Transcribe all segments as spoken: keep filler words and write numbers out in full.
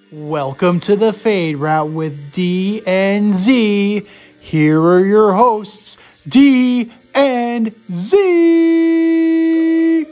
Welcome to the Fade Route with D and Z. Here are your hosts, D and Z.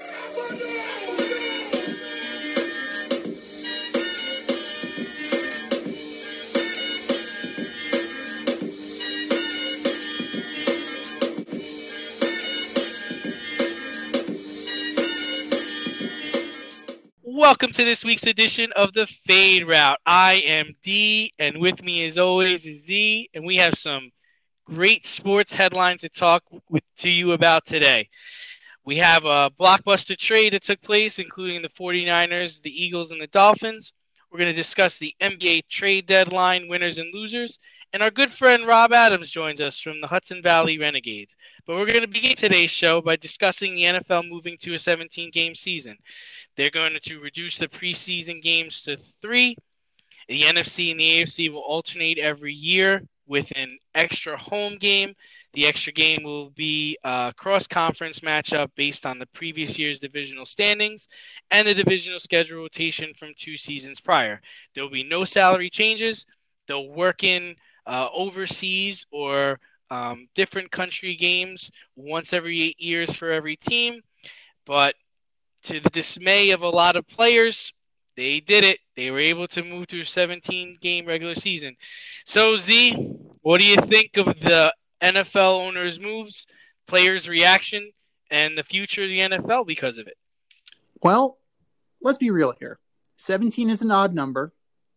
Welcome to this week's edition of the Fade Route. I am D, and with me as always is Z, and we have some great sports headlines to talk with, to you about today. We have a blockbuster trade that took place, including the 49ers, the Eagles, and the Dolphins. We're going to discuss the N B A trade deadline winners and losers, and our good friend Rob Adams joins us from the Hudson Valley Renegades. But we're going to begin today's show by discussing the N F L moving to a seventeen-game season. They're going to reduce the preseason games to three. The N F C and the A F C will alternate every year with an extra home game. The extra game will be a cross-conference matchup based on the previous year's divisional standings and the divisional schedule rotation from two seasons prior. There will be no salary changes. They'll work in uh, overseas or um, different country games once every eight years for every team. But to the dismay of a lot of players, they did it. They were able to move to a seventeen-game regular season. So, Z, what do you think of the N F L owners' moves, players' reaction, and the future of the N F L because of it? Well, let's be real here. seventeen is an odd number.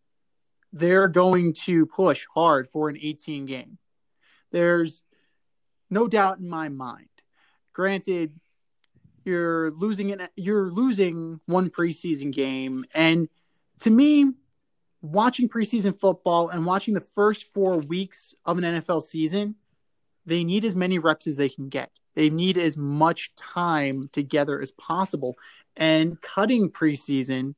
They're going to push hard for an eighteen game. There's no doubt in my mind. Granted, You're losing an, you're losing one preseason game. And to me, watching preseason football and watching the first four weeks of an N F L season, they need as many reps as they can get. They need as much time together as possible. And cutting preseason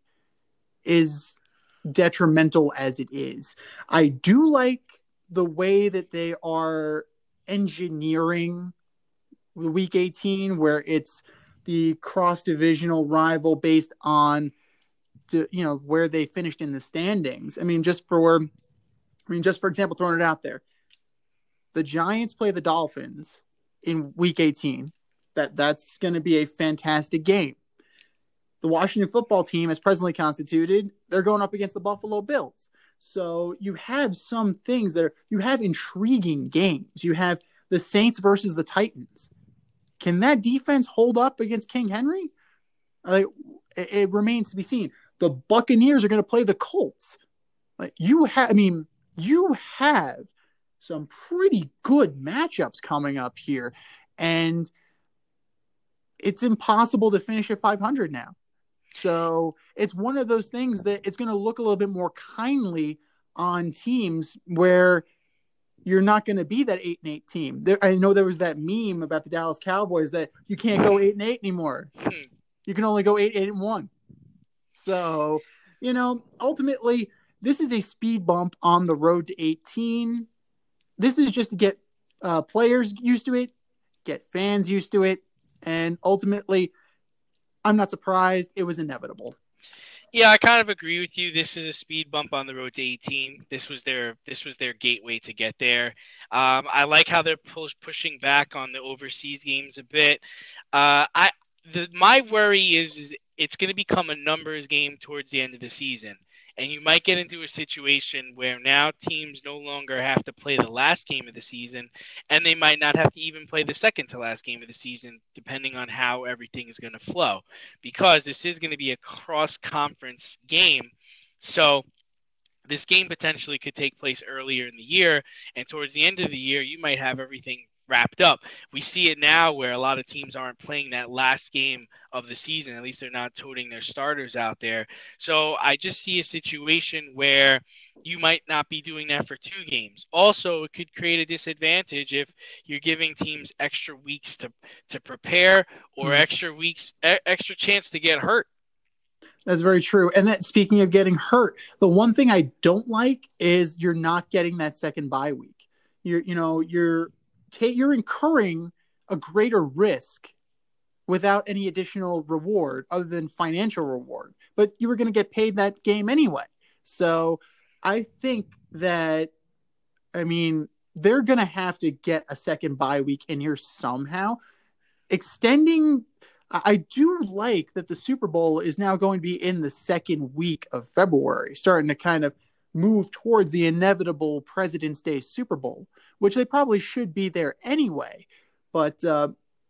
is detrimental as it is. I do like the way that they are engineering week eighteen, where it's the cross-divisional rival based on, to, you know, where they finished in the standings. I mean, just for, I mean, just for example, throwing it out there, the Giants play the Dolphins in week eighteen. That that's going to be a fantastic game. The Washington football team, as presently constituted, they're going up against the Buffalo Bills. So you have some things that are, you have intriguing games. You have the Saints versus the Titans. Can that defense hold up against King Henry? Like, it, it remains to be seen. The Buccaneers are going to play the Colts. Like, you have, I mean, you have some pretty good matchups coming up here, and it's impossible to finish at five hundred now. So it's one of those things that it's going to look a little bit more kindly on teams where you're not going to be that eight and eight team. There, I know there was that meme about the Dallas Cowboys that you can't go eight and eight anymore. You can only go eight, eight and one. So, you know, ultimately, this is a speed bump on the road to eighteen. This is just to get uh, players used to it, get fans used to it, and ultimately, I'm not surprised. It was inevitable. Yeah, I kind of agree with you. This is a speed bump on the road to eighteen. This was their this was their gateway to get there. Um, I like how they're push, pushing back on the overseas games a bit. Uh, I the my worry is, is it's going to become a numbers game towards the end of the season, and you might get into a situation where now teams no longer have to play the last game of the season, and they might not have to even play the second to last game of the season, depending on how everything is going to flow, because this is going to be a cross-conference game. So this game potentially could take place earlier in the year, and towards the end of the year, you might have everything wrapped up. We see it now where a lot of teams aren't playing that last game of the season. At least they're not toting their starters out there. So I just see a situation where you might not be doing that for two games. Also, it could create a disadvantage if you're giving teams extra weeks to, to prepare or mm-hmm. extra weeks, e- extra chance to get hurt. That's very true. And that, speaking of getting hurt, the one thing I don't like is you're not getting that second bye week. You're, you know, you're, you're incurring a greater risk without any additional reward other than financial reward. But you were going to get paid that game anyway. So I think that, I mean, they're going to have to get a second bye week in here somehow. Extending, I do like that the Super Bowl is now going to be in the second week of February, starting to kind of move towards the inevitable President's Day Super Bowl, which they probably should be there anyway. But uh,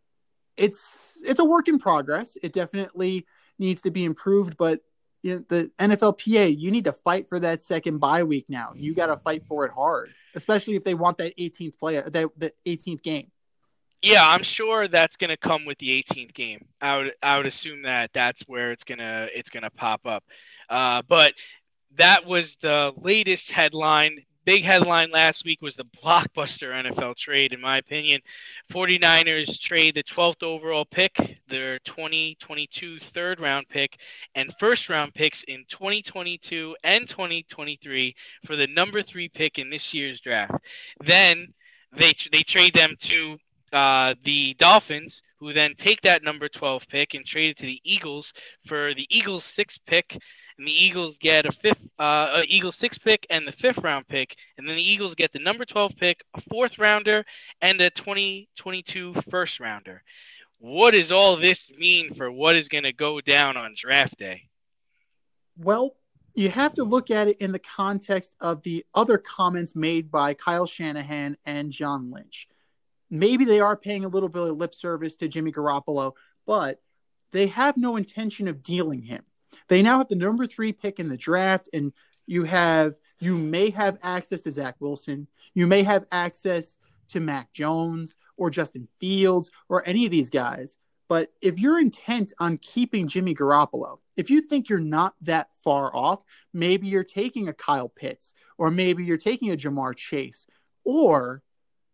it's it's a work in progress. It definitely needs to be improved, but you know, the N F L P A, you need to fight for that second bye week now. You got to fight for it hard, especially if they want that eighteenth play, that the eighteenth game. Yeah, I'm sure that's going to come with the eighteenth game. I would I would assume that that's where it's gonna it's gonna pop up. Uh, but that was the latest headline. Big headline last week was the blockbuster N F L trade, in my opinion. 49ers trade the twelfth overall pick, their twenty twenty-two third round pick, and first round picks in twenty twenty-two and twenty twenty-three for the number three pick in this year's draft. Then they they trade them to uh, the Dolphins, who then take that number twelve pick and trade it to the Eagles for the Eagles' sixth pick. And the Eagles get a fifth, uh, a Eagles sixth pick and the fifth round pick, and then the Eagles get the number twelve pick, a fourth rounder, and a twenty twenty-two first rounder. What does all this mean for what is going to go down on draft day? Well, you have to look at it in the context of the other comments made by Kyle Shanahan and John Lynch. Maybe they are paying a little bit of lip service to Jimmy Garoppolo, but they have no intention of dealing him. They now have the number three pick in the draft, and you have you may have access to Zach Wilson. You may have access to Mac Jones or Justin Fields or any of these guys. But if you're intent on keeping Jimmy Garoppolo, if you think you're not that far off, maybe you're taking a Kyle Pitts, or maybe you're taking a Jamar Chase, or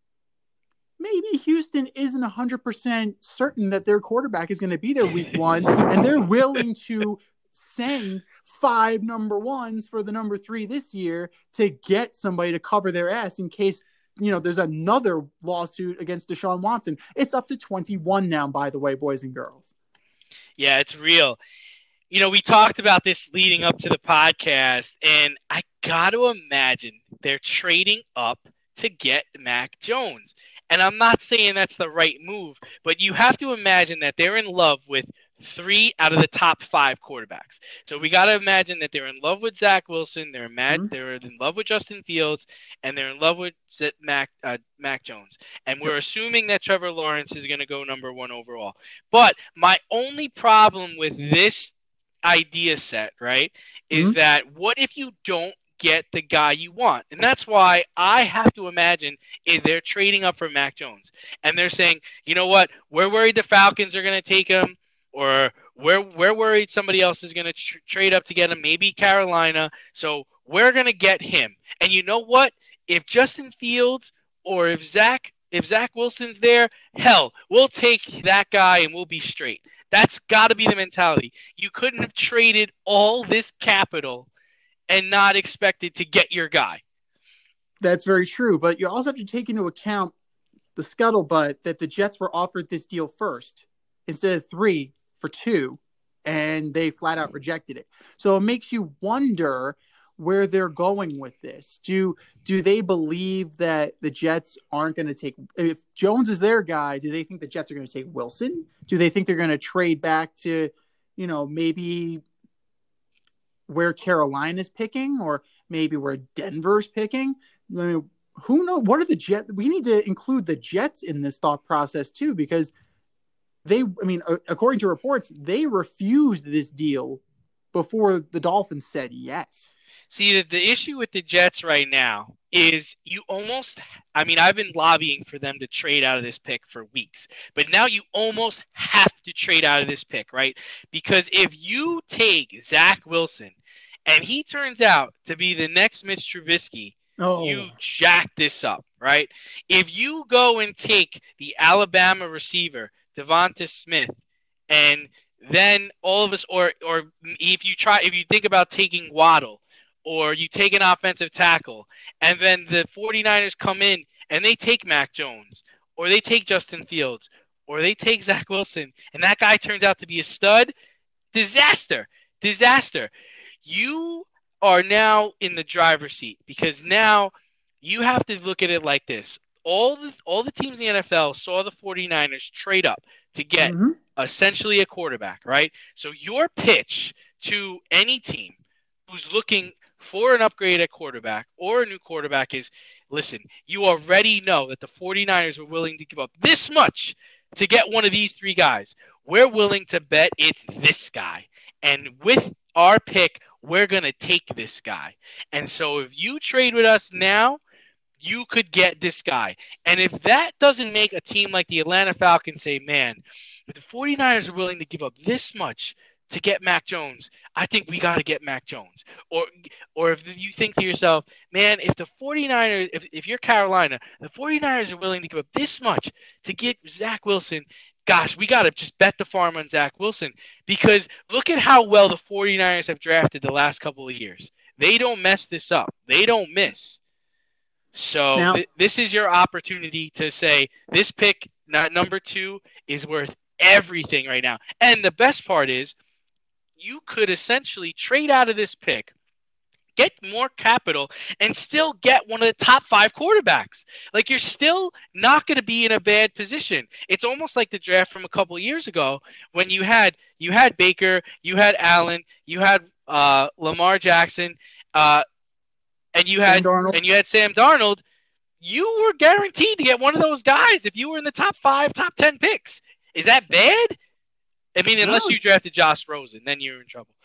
maybe Houston isn't one hundred percent certain that their quarterback is going to be there week one, and they're willing to send five number ones for the number three this year to get somebody to cover their ass in case, you know, there's another lawsuit against Deshaun Watson. It's up to twenty-one now, by the way, boys and girls. Yeah, it's real. You know, we talked about this leading up to the podcast, and I got to imagine they're trading up to get Mac Jones. And I'm not saying that's the right move, but you have to imagine that they're in love with three out of the top five quarterbacks. So we got to imagine that they're in love with Zach Wilson, they're mad, mm-hmm. they're in love with Justin Fields, and they're in love with Mac uh, Mac Jones. And we're assuming that Trevor Lawrence is going to go number one overall. But my only problem with this idea set, right, is mm-hmm. that what if you don't get the guy you want? And that's why I have to imagine if they're trading up for Mac Jones. And they're saying, you know what, we're worried the Falcons are going to take him, or we're, we're worried somebody else is going to tr- trade up to get him, maybe Carolina, so we're going to get him. And you know what? If Justin Fields or if Zach if Zach Wilson's there, hell, we'll take that guy and we'll be straight. That's got to be the mentality. You couldn't have traded all this capital and not expected to get your guy. That's very true, but you also have to take into account the scuttlebutt that the Jets were offered this deal first instead of three for two, and they flat out rejected it. So it makes you wonder where they're going with this. Do do they believe that the Jets aren't going to take – if Jones is their guy, do they think the Jets are going to take Wilson? Do they think they're going to trade back to, you know, maybe where Carolina's picking, or maybe where Denver's picking? I mean, who knows? What are the Jets? We need to include the Jets in this thought process too, because they, I mean, according to reports, they refused this deal before the Dolphins said yes. See, the, the issue with the Jets right now is you almost, I mean, I've been lobbying for them to trade out of this pick for weeks, but now you almost have to trade out of this pick, right? Because if you take Zach Wilson and he turns out to be the next Mitch Trubisky, oh. you jack this up, right? If you go and take the Alabama receiver, Devonta Smith, and then all of us, or or if you try, if you think about taking Waddle, or you take an offensive tackle, and then the 49ers come in and they take Mac Jones, or they take Justin Fields, or they take Zach Wilson, and that guy turns out to be a stud, disaster, disaster. You are now in the driver's seat because now you have to look at it like this. All the, all the teams in the N F L saw the 49ers trade up to get Mm-hmm. essentially a quarterback, right? So your pitch to any team who's looking for an upgrade at quarterback or a new quarterback is, listen, you already know that the 49ers are willing to give up this much to get one of these three guys. We're willing to bet it's this guy. And with our pick, we're going to take this guy. And so if you trade with us now, you could get this guy. And if that doesn't make a team like the Atlanta Falcons say, man, if the 49ers are willing to give up this much to get Mac Jones, I think we got to get Mac Jones. Or or if you think to yourself, man, if the 49ers, if, if you're Carolina, the 49ers are willing to give up this much to get Zach Wilson, gosh, we got to just bet the farm on Zach Wilson. Because look at how well the 49ers have drafted the last couple of years. They don't mess this up. They don't miss. So Now, th- this is your opportunity to say this pick, not number two, is worth everything right now. And the best part is you could essentially trade out of this pick, get more capital, and still get one of the top five quarterbacks. Like, you're still not going to be in a bad position. It's almost like the draft from a couple of years ago when you had you had Baker, you had Allen, you had uh, Lamar Jackson, uh, and you had and you had Sam Darnold. You were guaranteed to get one of those guys if you were in the top five, top ten picks. Is that bad? I mean, unless no. you drafted Josh Rosen, then you're in trouble.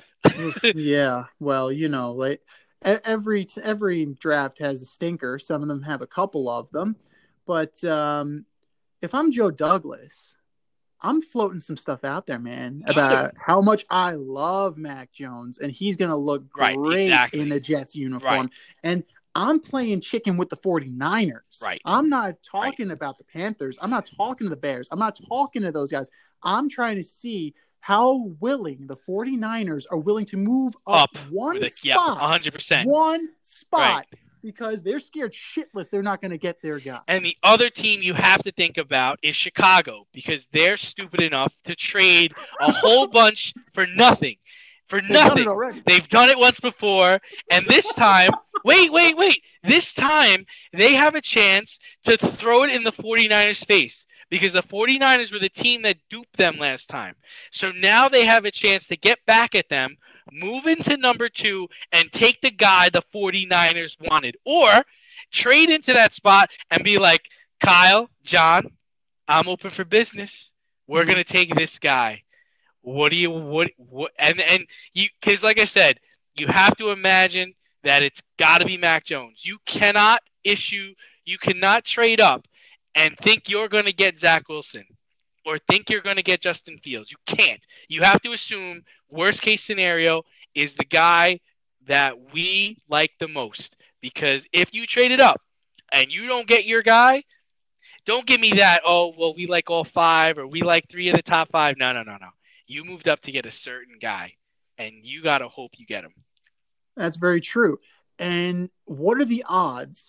Yeah, well, you know, like every every draft has a stinker. Some of them have a couple of them, but um, if I'm Joe Douglas, I'm floating some stuff out there, man, about how much I love Mac Jones, and he's going to look right, great exactly. in a Jets uniform. Right. And I'm playing chicken with the 49ers. Right. I'm not talking right. about the Panthers. I'm not talking to the Bears. I'm not talking to those guys. I'm trying to see how willing the 49ers are willing to move up, up one the, spot. Yeah, one hundred percent. One spot. Right. Because they're scared shitless they're not going to get their guy. And the other team you have to think about is Chicago, because they're stupid enough to trade a whole bunch for nothing. For They've nothing. Done it already. They've done it once before, and this time, wait, wait, wait. This time, they have a chance to throw it in the 49ers' face, because the 49ers were the team that duped them last time. So now they have a chance to get back at them, move into number two, and take the guy the 49ers wanted. Or trade into that spot and be like, Kyle, John, I'm open for business. We're going to take this guy. What do you, what, what, and, and you, because like I said, you have to imagine that it's got to be Mac Jones. You cannot issue, you cannot trade up and think you're going to get Zach Wilson or think you're going to get Justin Fields. You can't. You have to assume worst case scenario is the guy that we like the most. Because if you trade it up and you don't get your guy, don't give me that, oh, well, we like all five or we like three of the top five. No, no, no, no. You moved up to get a certain guy, and you got to hope you get him. That's very true. And what are the odds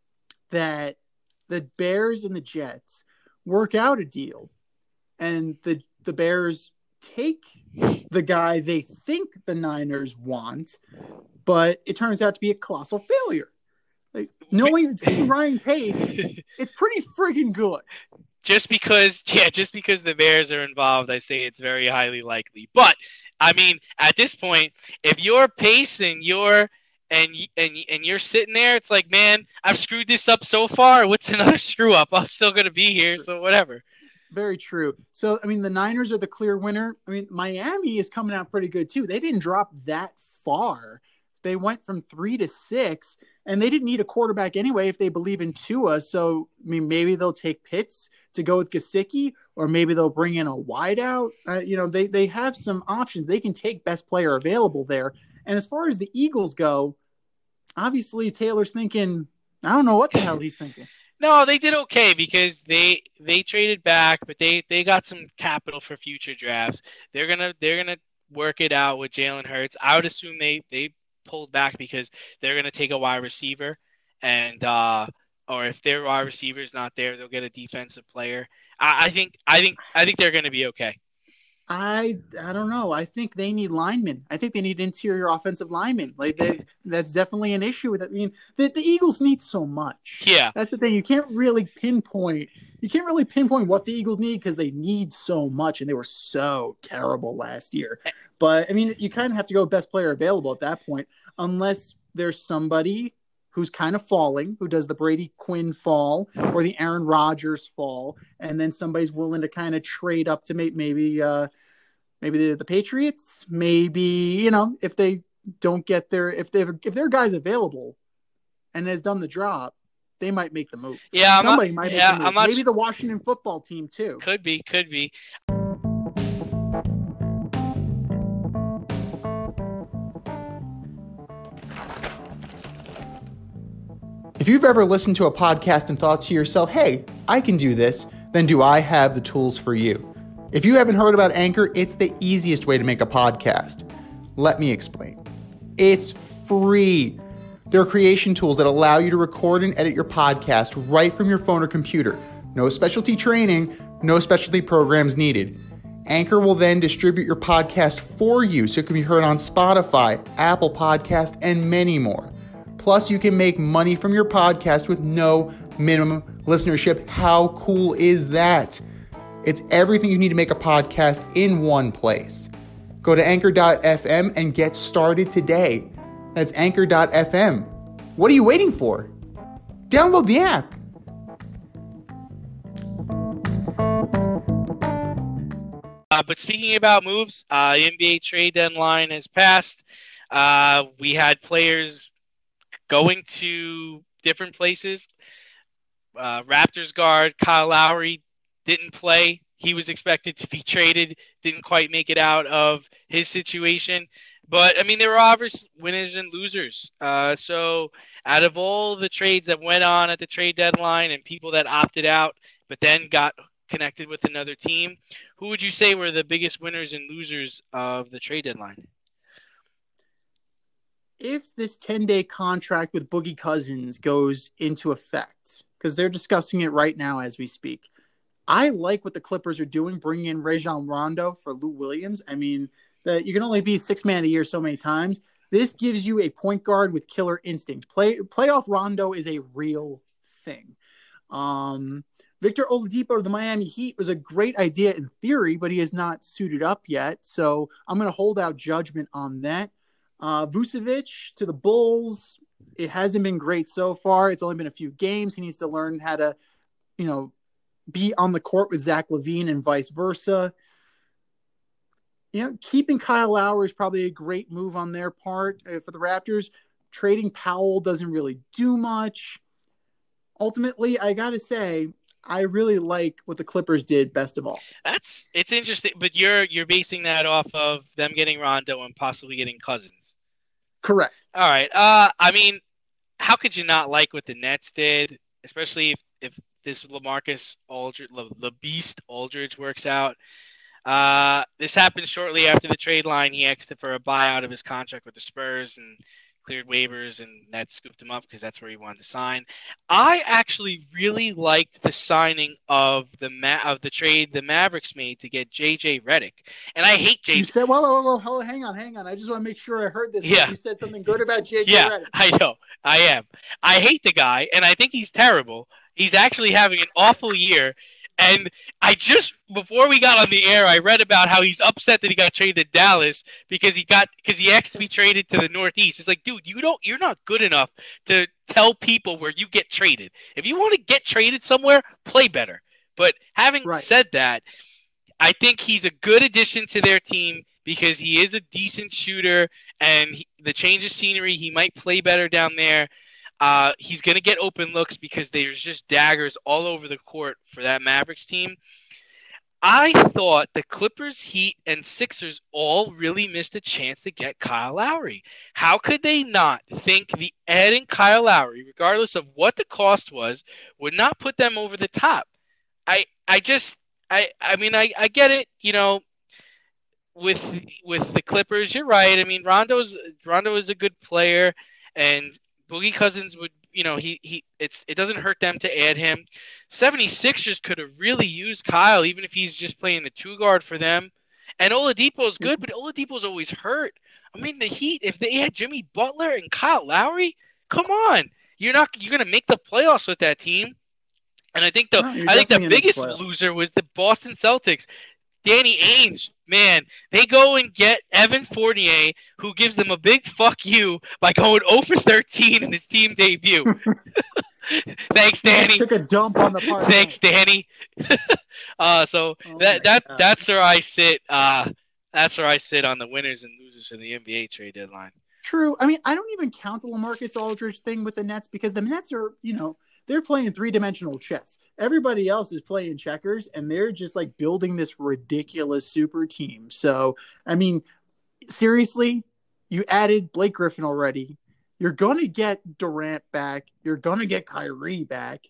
that the Bears and the Jets work out a deal and the the Bears take the guy they think the Niners want, but it turns out to be a colossal failure? Like, knowing seeing Ryan Pace, it's pretty friggin' good. Just because, yeah, just because the Bears are involved, I say it's very highly likely. But I mean, at this point, if you're Pace and you're and and and you're sitting there, it's like, man, I've screwed this up so far. What's another screw up? I'm still gonna be here, so whatever. Very true. So, I mean, the Niners are the clear winner. I mean, Miami is coming out pretty good too. They didn't drop that far. They went from three to six, and they didn't need a quarterback anyway if they believe in Tua. So, I mean, maybe they'll take Pitts to go with Gesicki, or maybe they'll bring in a wideout. Uh, you know, they they have some options. They can take best player available there. And as far as the Eagles go, obviously Taylor's thinking, I don't know what the hell he's thinking. No, they did okay because they they traded back, but they, they got some capital for future drafts. They're gonna they're gonna work it out with Jalen Hurts. I would assume they they pulled back because they're gonna take a wide receiver, and uh, or if their wide receiver is not there, they'll get a defensive player. I, I think I think I think they're gonna be okay. I I don't know. I think they need linemen. I think they need interior offensive linemen. Like they, that's definitely an issue with it. I mean, the, the Eagles need so much. Yeah, that's the thing. You can't really pinpoint. You can't really pinpoint what the Eagles need because they need so much, and they were so terrible last year. But I mean, you kind of have to go best player available at that point, unless there's somebody who's kind of falling, who does the Brady Quinn fall or the Aaron Rodgers fall, and then somebody's willing to kind of trade up to make maybe uh, maybe the, the Patriots, maybe, you know, if they don't get their if they if their guy's available and has done the job, they might make the move. Yeah, I'm somebody not, might yeah, make the move. I'm not, maybe the Washington football team too. Could be, could be. If you've ever listened to a podcast and thought to yourself, hey, I can do this, then do I have the tools for you? If you haven't heard about Anchor, it's the easiest way to make a podcast. Let me explain. It's free. There are creation tools that allow you to record and edit your podcast right from your phone or computer. No specialty training, no specialty programs needed. Anchor will then distribute your podcast for you so it can be heard on Spotify, Apple Podcast, and many more. Plus, you can make money from your podcast with no minimum listenership. How cool is that? It's everything you need to make a podcast in one place. Go to anchor dot f m and get started today. That's anchor dot f m. What are you waiting for? Download the app. Uh, but speaking about moves, uh, the N B A trade deadline has passed. Uh, we had players going to different places. Uh, Raptors guard Kyle Lowry didn't play. He was expected to be traded, didn't quite make it out of his situation. But, I mean, there were obvious winners and losers. Uh, so out of all the trades that went on at the trade deadline and people that opted out but then got connected with another team, who would you say were the biggest winners and losers of the trade deadline? If this ten-day contract with Boogie Cousins goes into effect, because they're discussing it right now as we speak, I like what the Clippers are doing, bringing in Rajon Rondo for Lou Williams. I mean, that you can only be six man of the year so many times. This gives you a point guard with killer instinct. Play playoff Rondo is a real thing. Um, Victor Oladipo to the Miami Heat was a great idea in theory, but he has not suited up yet. So I'm going to hold out judgment on that. Uh, Vucevic to the Bulls. It hasn't been great so far. It's only been a few games. He needs to learn how to, you know, be on the court with Zach LaVine and vice versa. You know, keeping Kyle Lowry is probably a great move on their part uh, for the Raptors. Trading Powell doesn't really do much. Ultimately, I got to say, I really like what the Clippers did best of all. That's it's interesting, but you're you're basing that off of them getting Rondo and possibly getting Cousins. Correct. All right. Uh, I mean, how could you not like what the Nets did, especially if, if this LaMarcus Aldridge, the Beast Aldridge works out? Uh, this happened shortly after the trade line. He asked for a buyout of his contract with the Spurs and cleared waivers, and Nets scooped him up because that's where he wanted to sign. I actually really liked the signing of the Ma- of the trade the Mavericks made to get J J Redick, and I hate J J. You said, "Whoa, whoa, whoa, whoa, hang on, hang on." I just want to make sure I heard this. Yeah. You said something good about J J yeah, Redick. I know, I am. I hate the guy, and I think he's terrible. He's actually having an awful year. And I just, before we got on the air, I read about how he's upset that he got traded to Dallas because he got, because he asked to be traded to the Northeast. It's like, dude, you don't, you're not good enough to tell people where you get traded. If you want to get traded somewhere, play better. But having Right. said that, I think he's a good addition to their team because he is a decent shooter, and he, the change of scenery, he might play better down there. Uh, he's going to get open looks because there's just daggers all over the court for that Mavericks team. I thought the Clippers, Heat, and Sixers all really missed a chance to get Kyle Lowry. How could they not think the adding Kyle Lowry, regardless of what the cost was, would not put them over the top? I I just I I mean I, I get it, you know, with with the Clippers, you're right. I mean Rondo's Rondo is a good player, and Boogie Cousins would, you know, he, he it's it doesn't hurt them to add him. seventy-sixers could have really used Kyle, even if he's just playing the two guard for them. And Oladipo's good, but Oladipo's always hurt. I mean, the Heat, if they had Jimmy Butler and Kyle Lowry, come on. You're not you're going to make the playoffs with that team. And I think the No, you're I think the definitely gonna make the biggest playoffs. loser was the Boston Celtics. Danny Ainge, man, they go and get Evan Fournier, who gives them a big fuck you by going oh for thirteen in his team debut. Thanks, Danny. Took a dump on the park. Thanks, Danny. uh, so Oh that my that God. that's where I sit. Uh, that's where I sit on the winners and losers of the N B A trade deadline. True. I mean, I don't even count the LaMarcus Aldridge thing with the Nets because the Nets are, you know, they're playing three-dimensional chess. Everybody else is playing checkers, and they're just like building this ridiculous super team. So, I mean, seriously, you added Blake Griffin already. You're going to get Durant back. You're going to get Kyrie back.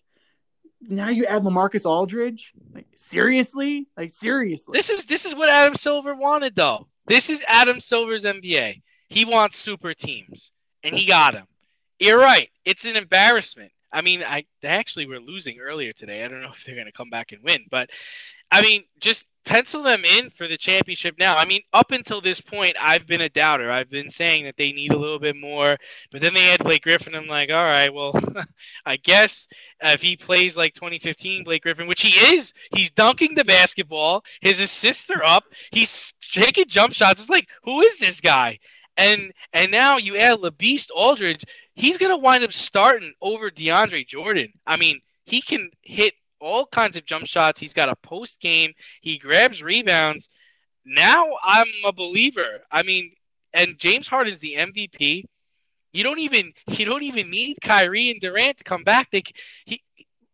Now you add LaMarcus Aldridge? Like, seriously? Like, seriously. This is this is what Adam Silver wanted, though. This is Adam Silver's N B A. He wants super teams, and he got them. You're right. It's an embarrassment. I mean, I they actually were losing earlier today. I don't know if they're going to come back and win, but I mean, just pencil them in for the championship now. I mean, up until this point, I've been a doubter. I've been saying that they need a little bit more, but then they had Blake Griffin. I'm like, all right, well, I guess if he plays like twenty fifteen Blake Griffin, which he is, he's dunking the basketball. His assists are up. He's taking jump shots. It's like, who is this guy? And and now you add LaBeast Aldridge. He's going to wind up starting over DeAndre Jordan. I mean, he can hit all kinds of jump shots. He's got a post game. He grabs rebounds. Now I'm a believer. I mean, and James Harden's the M V P. You don't even you don't even need Kyrie and Durant to come back. They he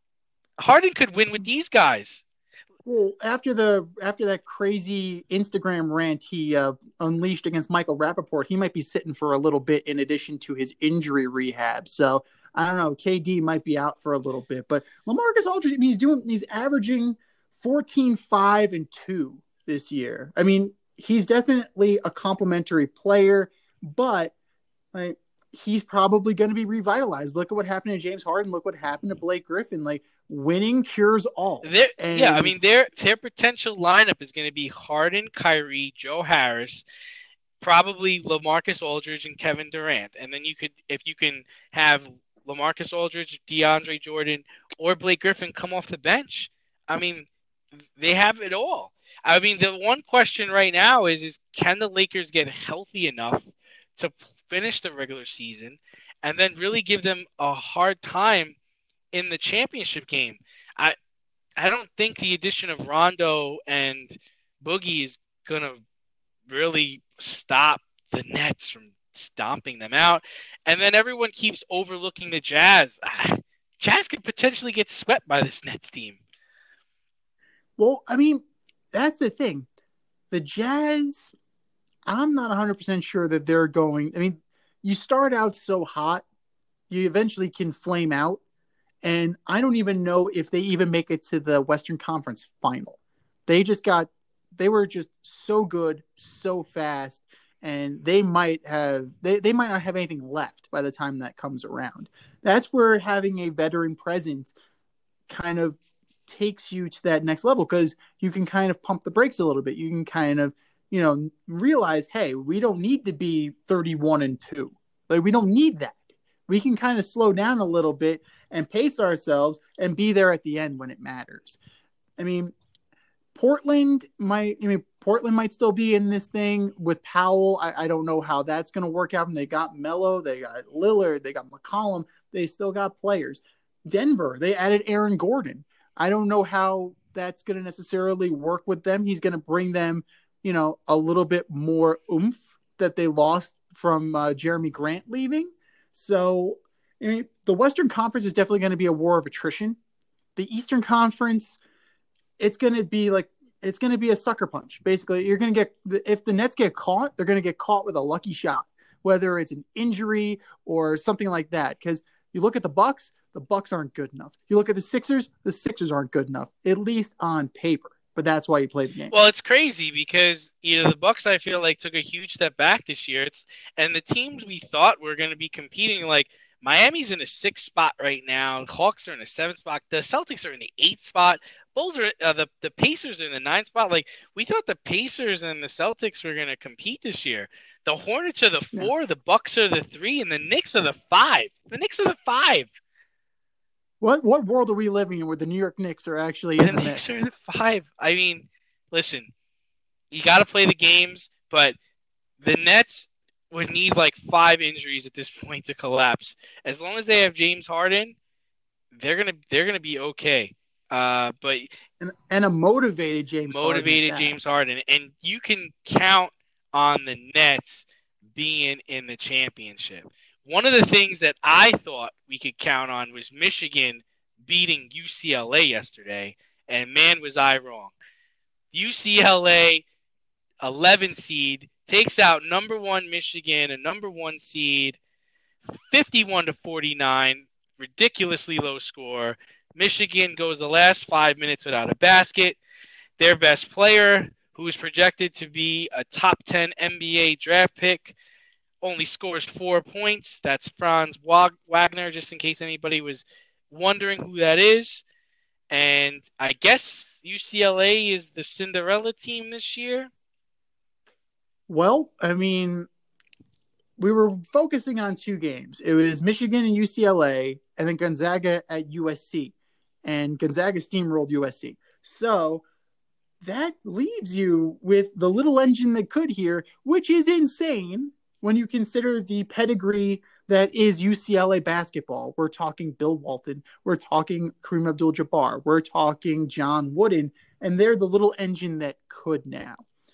Harden could win with these guys. Well, after the after that crazy Instagram rant he uh, unleashed against Michael Rappaport, he might be sitting for a little bit in addition to his injury rehab. So I don't know. K D might be out for a little bit, but LaMarcus Aldridge, I mean, he's doing he's averaging fourteen, five, and two this year. I mean, he's definitely a complimentary player, but like he's probably going to be revitalized. Look at what happened to James Harden. Look what happened to Blake Griffin. Like, winning cures all. And yeah, I mean, their their potential lineup is going to be Harden, Kyrie, Joe Harris, probably LaMarcus Aldridge, and Kevin Durant. And then you could, if you can have LaMarcus Aldridge, DeAndre Jordan, or Blake Griffin come off the bench, I mean, they have it all. I mean, the one question right now is, is can the Lakers get healthy enough to finish the regular season and then really give them a hard time in the championship game? I I don't think the addition of Rondo and Boogie is going to really stop the Nets from stomping them out. And then everyone keeps overlooking the Jazz. Jazz could potentially get swept by this Nets team. Well, I mean, that's the thing. The Jazz, I'm not one hundred percent sure that they're going. I mean, you start out so hot, you eventually can flame out. And I don't even know if they even make it to the Western Conference final. They just got, they were just so good, so fast, and they might have, they, they might not have anything left by the time that comes around. That's where having a veteran presence kind of takes you to that next level, because you can kind of pump the brakes a little bit. You can kind of, you know, realize, hey, we don't need to be thirty-one and two. Like, we don't need that. We can kind of slow down a little bit and pace ourselves and be there at the end when it matters. I mean, Portland might, I mean, Portland might still be in this thing with Powell. I, I don't know how that's going to work out. And they got Melo, they got Lillard, they got McCollum. They still got players. Denver, they added Aaron Gordon. I don't know how that's going to necessarily work with them. He's going to bring them, you know, a little bit more oomph that they lost from uh, Jeremy Grant leaving. So, I mean, the Western Conference is definitely going to be a war of attrition. The Eastern Conference, it's going to be like, it's going to be a sucker punch. Basically, you're going to get, if the Nets get caught, they're going to get caught with a lucky shot, whether it's an injury or something like that. Because you look at the Bucks, the Bucks aren't good enough. You look at the Sixers, the Sixers aren't good enough, at least on paper. But that's why you play the game. Well, it's crazy because, you know, the Bucks, I feel like, took a huge step back this year. It's and the teams we thought were going to be competing, like Miami's in a sixth spot right now. Hawks are in a seventh spot. The Celtics are in the eighth spot. Bulls are uh, the the Pacers are in the ninth spot. Like we thought the Pacers and the Celtics were going to compete this year. The Hornets are the four, yeah. The Bucks are the three, and the Knicks are the five. The Knicks are the five. What what world are we living in where the New York Knicks are actually in the, the mix? The Knicks are the five. I mean, listen, you got to play the games, but the Nets would need like five injuries at this point to collapse. As long as they have James Harden, they're gonna they're gonna be okay. Uh, but and, and a motivated James motivated Harden James Harden, and you can count on the Nets being in the championship. One of the things that I thought we could count on was Michigan beating U C L A yesterday, and man, was I wrong. U C L A, eleven seed, takes out number one Michigan, a number one seed, fifty-one to forty-nine, ridiculously low score. Michigan goes the last five minutes without a basket. Their best player, who is projected to be a top ten N B A draft pick, only scores four points. That's Franz Wagner, just in case anybody was wondering who that is. And I guess U C L A is the Cinderella team this year. Well, I mean, we were focusing on two games. It was Michigan and U C L A, and then Gonzaga at U S C. And Gonzaga steamrolled U S C. So that leaves you with the little engine that could here, which is insane when you consider the pedigree that is U C L A basketball. We're talking Bill Walton. We're talking Kareem Abdul-Jabbar. We're talking John Wooden. And they're the little engine that could now.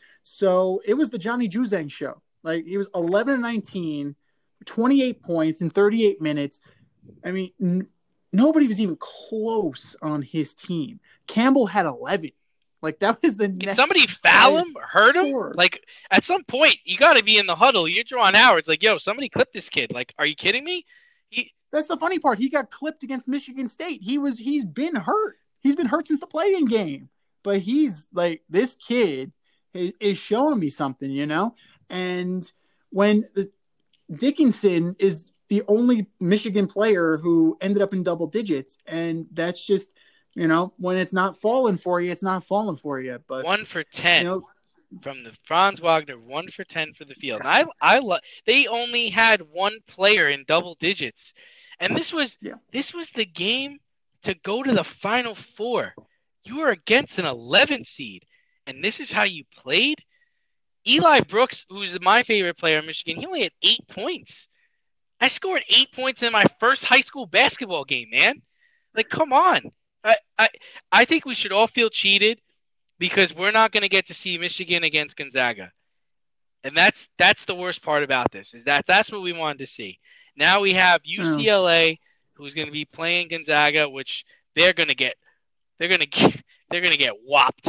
So it was the Johnny Juzang show. Like, he was eleven and nineteen, twenty-eight points in thirty-eight minutes. I mean, n- nobody was even close on his team. Campbell had eleven. Like, that was the Did next somebody foul him? Hurt him? score. Like, at some point, you got to be in the huddle. You're drawing hours. Like, yo, somebody clip this kid. Like, are you kidding me? He... That's the funny part. He got clipped against Michigan State. He was, he's been hurt. He's been hurt since the play-in game. But he's, like, this kid is, is showing me something, you know? And when the, Dickinson is the only Michigan player who ended up in double digits, and that's just, you know, when it's not falling for you, it's not falling for you. But one for ten, you know, from the Franz Wagner, one for ten for the field. And I, I love. They only had one player in double digits, and this was yeah. this was the game to go to the Final Four. You were against an eleven seed, and this is how you played. Eli Brooks, who's my favorite player in Michigan, he only had eight points. I scored eight points in my first high school basketball game, man. Like, come on. I, I I think we should all feel cheated because we're not going to get to see Michigan against Gonzaga. And that's that's the worst part about this, is that that's what we wanted to see. Now we have U C L A, who's going to be playing Gonzaga, which they're going to get they're going to get they're going to get whopped.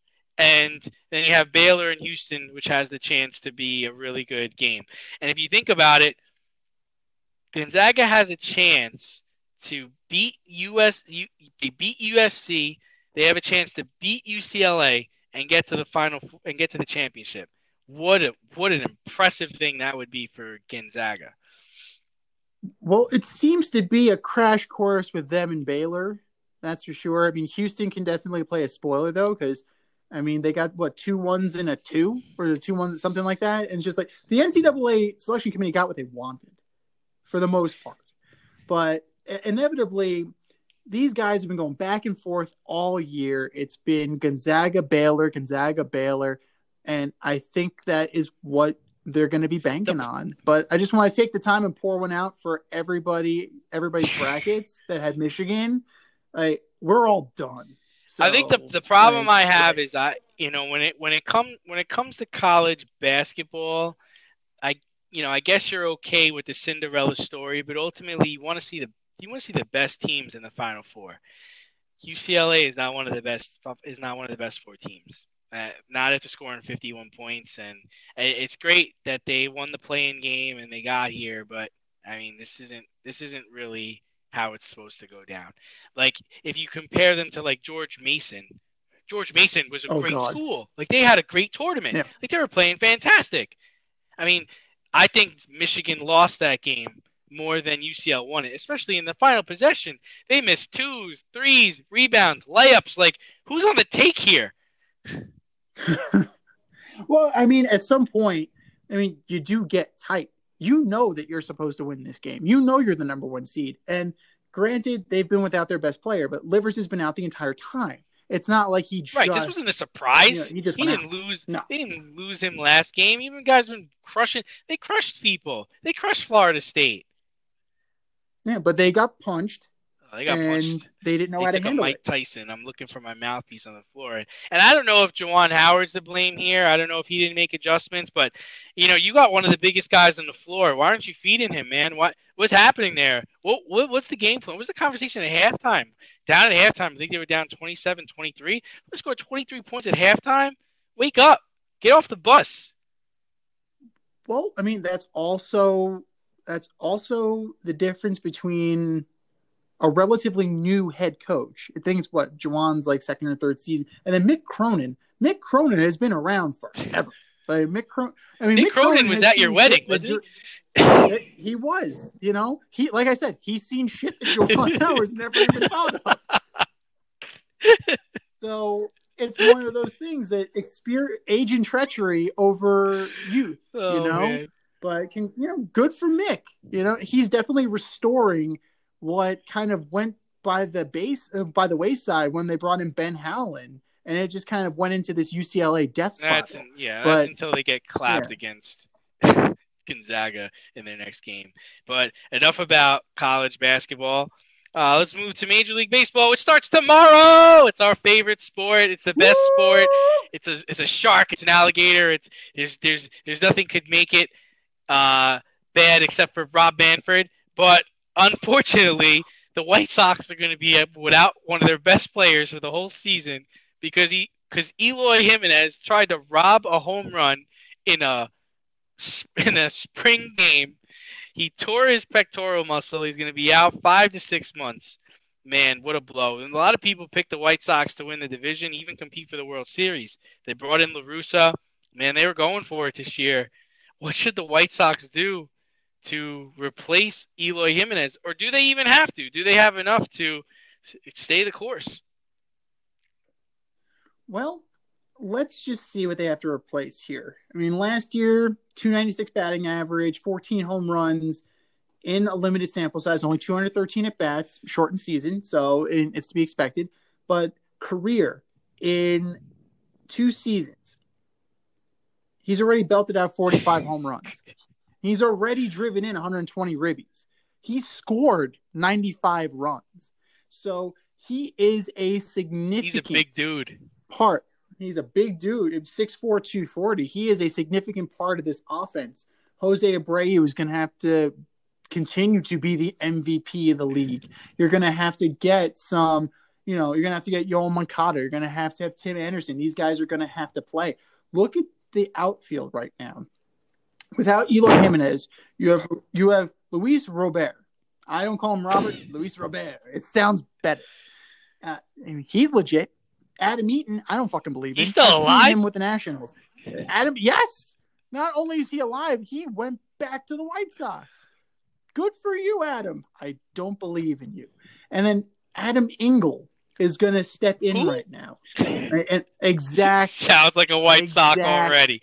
And then you have Baylor and Houston, which has the chance to be a really good game. And if you think about it, Gonzaga has a chance to beat U S. They beat U S C. They have a chance to beat U C L A and get to the final and get to the championship. What a what an impressive thing that would be for Gonzaga. Well, it seems to be a crash course with them and Baylor. That's for sure. I mean, Houston can definitely play a spoiler though, because I mean, they got, what, two ones and a two? Or two ones, something like that? And it's just like, the N C double A selection committee got what they wanted, for the most part. But inevitably, these guys have been going back and forth all year. It's been Gonzaga, Baylor, Gonzaga, Baylor. And I think that is what they're going to be banking on. But I just want to take the time and pour one out for everybody, everybody's brackets that had Michigan. Like, we're all done. So, I think the the problem like, I have is I you know when it when it comes when it comes to college basketball, I you know I guess you're okay with the Cinderella story, but ultimately you want to see the you want to see the best teams in the Final Four. U C L A is not one of the best is not one of the best four teams. Uh, not after scoring fifty-one points, and it's great that they won the play-in game and they got here, but I mean this isn't this isn't really how it's supposed to go down. Like, if you compare them to, like, George Mason, George Mason was a oh, great God. school. Like, they had a great tournament. Yeah. Like, they were playing fantastic. I mean, I think Michigan lost that game, more than U C L won it, especially in the final possession. They missed twos, threes, rebounds, layups. Like, who's on the take here? Well, I mean, at some point, I mean, you do get tight. You know that you're supposed to win this game. You know you're the number one seed. And granted, they've been without their best player, but Livers has been out the entire time. It's not like he just, right. This wasn't a surprise. You know, he just he didn't out. lose. No. They didn't lose him last game. Even guys been crushing. They crushed people. They crushed Florida State. Yeah, but they got punched. Oh, they got and punched. They didn't know they how to took handle a Mike it. Tyson. I'm looking for my mouthpiece on the floor, and I don't know if Juwan Howard's to blame here. I don't know if he didn't make adjustments, but you know, you got one of the biggest guys on the floor. Why aren't you feeding him, man? What what's happening there? What, what what's the game plan? What's the conversation at halftime? Down at halftime, I think they were down twenty-seven twenty-three. They scored twenty-three points at halftime. Wake up! Get off the bus. Well, I mean, that's also that's also the difference between a relatively new head coach. I think it's what Juwan's like second or third season, and then Mick Cronin. Mick Cronin has been around forever. But Mick Cronin, I mean, Mick, Mick Cronin, Cronin was at your wedding, wasn't he? He was, you know, he like I said, he's seen shit that Juwan Howard's never even thought of. So it's one of those things that experience age and treachery over youth, oh, you know. Man. But can you know, good for Mick. You know, he's definitely restoring what kind of went by the base uh, by the wayside when they brought in Ben Howland, and it just kind of went into this U C L A death spiral. That's, yeah, but, that's until they get clapped yeah. against Gonzaga in their next game. But enough about college basketball. Uh, let's move to Major League Baseball, which starts tomorrow. It's our favorite sport. It's the best Woo! sport. It's a it's a shark. It's an alligator. It's there's there's there's nothing could make it uh, bad except for Rob Manfred. But unfortunately, the White Sox are going to be without one of their best players for the whole season because he because Eloy Jimenez tried to rob a home run in a in a spring game. He tore his pectoral muscle. He's going to be out five to six months. Man, what a blow. And a lot of people picked the White Sox to win the division, even compete for the World Series. They brought in La Russa. Man, they were going for it this year. What should the White Sox do to replace Eloy Jimenez? Or do they even have to? Do they have enough to stay the course? Well, let's just see what they have to replace here. I mean, last year, two ninety-six batting average, fourteen home runs in a limited sample size, only two hundred thirteen at-bats, shortened season, so it's to be expected. But career in two seasons, he's already belted out forty-five home runs. He's already driven in one hundred twenty ribbies. He scored ninety-five runs. So he is a significant He's a big dude. part. He's a big dude, six four, two forty. He is a significant part of this offense. Jose Abreu is going to have to continue to be the M V P of the league. You're going to have to get some, you know, you're going to have to get Yoel Moncada. You're going to have to have Tim Anderson. These guys are going to have to play. Look at the outfield right now. Without Eloy Jimenez, you have you have Luis Robert. I don't call him Robert, Luis Robert. It sounds better. Uh, I mean, he's legit. Adam Eaton, I don't fucking believe him. He's still I've alive? seen him with the Nationals. Adam, yes. Not only is he alive, he went back to the White Sox. Good for you, Adam. I don't believe in you. And then Adam Engel is going to step in Who? right now. And exact. Sounds like a White exact, Sox already.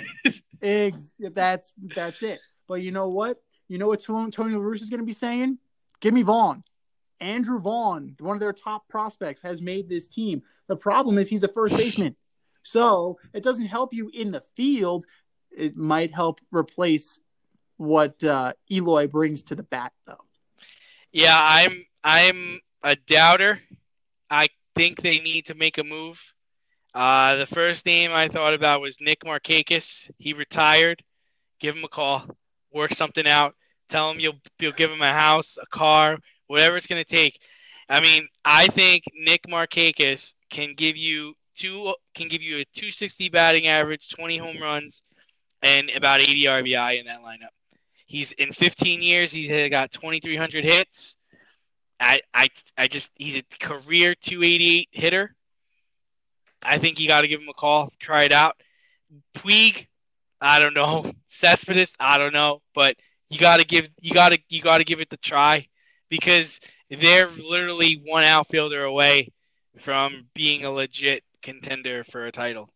ex, that's that's it. But you know what? You know what Tony, Tony La Russa is going to be saying? Give me Vaughn. Andrew Vaughn, one of their top prospects, has made this team. The problem is he's a first baseman. So it doesn't help you in the field. It might help replace what uh, Eloy brings to the bat, though. Yeah, I'm I'm a doubter. I think they need to make a move. Uh, the first name I thought about was Nick Markakis. He retired. Give him a call. Work something out. Tell him you'll you'll give him a house, a car, whatever it's going to take. I mean, I think Nick Markakis can give you two can give you a two sixty batting average, twenty home runs, and about eighty R B I in that lineup. He's in fifteen years, he's got twenty-three hundred hits. I I I just he's a career two eighty-eight hitter. I think you got to give him a call, try it out. Puig, I don't know. Cespedes, I don't know, but you gotta give you gotta you gotta give it the try because they're literally one outfielder away from being a legit contender for a title.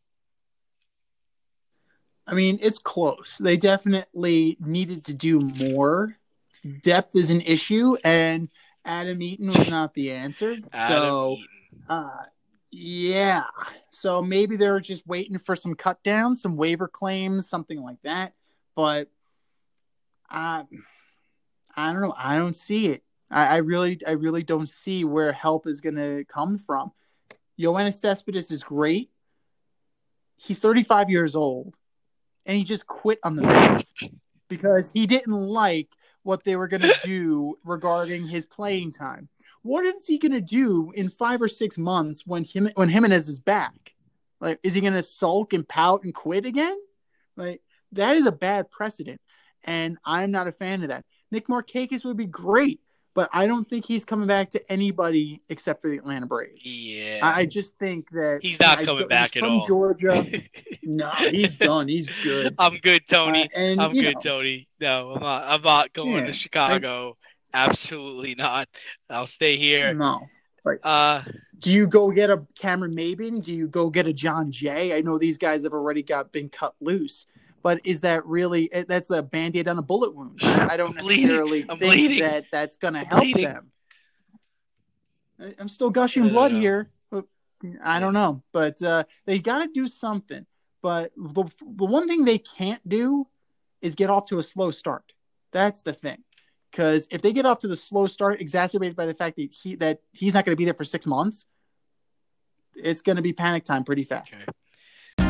I mean, it's close. They definitely needed to do more. Depth is an issue, and Adam Eaton was not the answer. Adam so, Eaton. uh, yeah. So maybe they're just waiting for some cut downs, some waiver claims, something like that. But uh, I don't know. I don't see it. I, I really, I really don't see where help is going to come from. Yoenis Cespedes is great. He's thirty-five years old, and he just quit on the Mets because he didn't like what they were going to do regarding his playing time. What is he going to do in five or six months when him when Jimenez is back? Like, is he going to sulk and pout and quit again? Like, that is a bad precedent, and I'm not a fan of that. Nick Markakis would be great, but I don't think he's coming back to anybody except for the Atlanta Braves. Yeah, I, I just think that he's not I, coming I, back he's at from all. Georgia. No, he's done. He's good. I'm good, Tony. Uh, and, I'm you good, know, Tony. No, I'm not. I'm not going Yeah, to Chicago. Absolutely not. I'll stay here. No. Right. Uh, Do you go get a Cameron Maybin? Do you go get a John Jay? I know these guys have already got been cut loose, but is that really that's a Band-Aid on a bullet wound? I, I don't I'm bleeding. necessarily I'm think bleeding. that that's going to I'm help bleeding. them. I, I'm still gushing No, no, blood no. here. But I don't know, but uh, they got to do something. But the, the one thing they can't do is get off to a slow start. That's the thing. Because if they get off to the slow start, exacerbated by the fact that he that he's not going to be there for six months, it's going to be panic time pretty fast. Okay.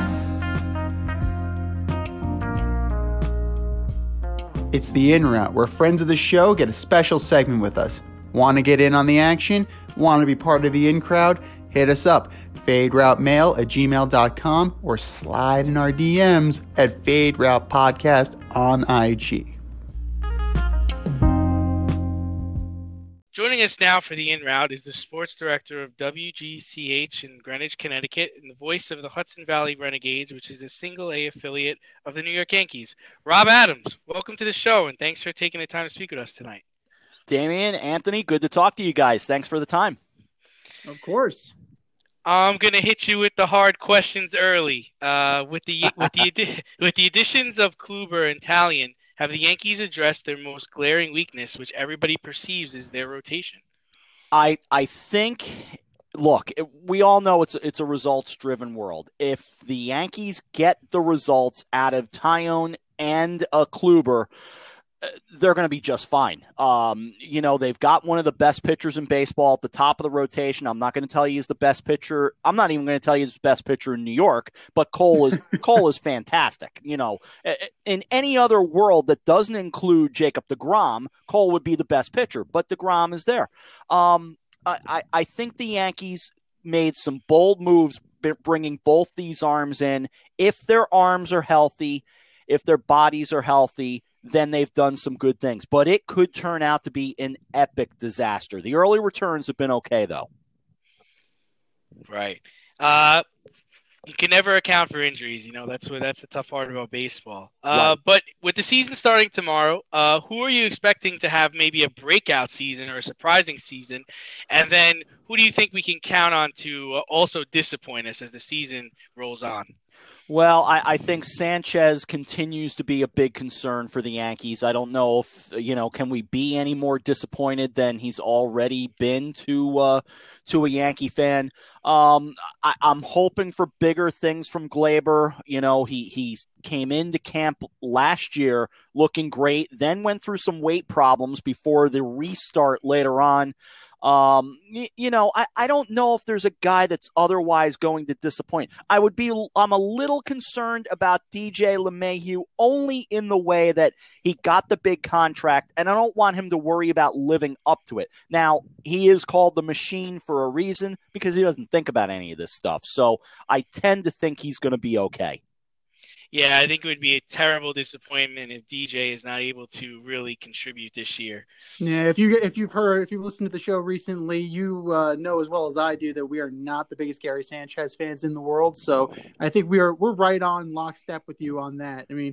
It's the In Route, where friends of the show get a special segment with us. Want to get in on the action? Want to be part of the in crowd? Hit us up, faderoutemail at gmail dot com, or slide in our D Ms at Fade Route Podcast on I G. Joining us now for the in route is the sports director of W G C H in Greenwich, Connecticut, and the voice of the Hudson Valley Renegades, which is a single A affiliate of the New York Yankees. Rob Adams, welcome to the show, and thanks for taking the time to speak with us tonight. Damian, Anthony, good to talk to you guys. Thanks for the time. Of course. I'm gonna hit you with the hard questions early. Uh, with the with the addi- with the additions of Kluber and Talion, have the Yankees addressed their most glaring weakness, which everybody perceives as their rotation? I I think, look, it, we all know it's it's a results-driven world. If the Yankees get the results out of Taillon and a Kluber, they're going to be just fine. Um, you know, they've got one of the best pitchers in baseball at the top of the rotation. I'm not going to tell you he's the best pitcher. I'm not even going to tell you he's the best pitcher in New York, but Cole is Cole is fantastic. You know, in any other world that doesn't include Jacob deGrom, Cole would be the best pitcher, but deGrom is there. Um, I, I think the Yankees made some bold moves bringing both these arms in. If their arms are healthy, if their bodies are healthy, then they've done some good things. But it could turn out to be an epic disaster. The early returns have been okay, though. Right. Uh, you can never account for injuries. You know, that's what that's the tough part about baseball. Uh, Right. But with the season starting tomorrow, uh, who are you expecting to have maybe a breakout season or a surprising season? And then who do you think we can count on to uh, also disappoint us as the season rolls on? Well, I, I think Sanchez continues to be a big concern for the Yankees. I don't know if, you know, can we be any more disappointed than he's already been to uh, to a Yankee fan? Um, I, I'm hoping for bigger things from Glaber. You know, he, he came into camp last year looking great, then went through some weight problems before the restart later on. Um, you, you know, I, I don't know if there's a guy that's otherwise going to disappoint. I would be, I'm a little concerned about D J LeMahieu only in the way that he got the big contract, and I don't want him to worry about living up to it. Now, he is called the machine for a reason because he doesn't think about any of this stuff. So I tend to think he's going to be okay. Yeah, I think it would be a terrible disappointment if D J is not able to really contribute this year. Yeah, if you if you've heard if you've listened to the show recently, you uh, know as well as I do that we are not the biggest Gary Sanchez fans in the world. So I think we are we're right on lockstep with you on that. I mean,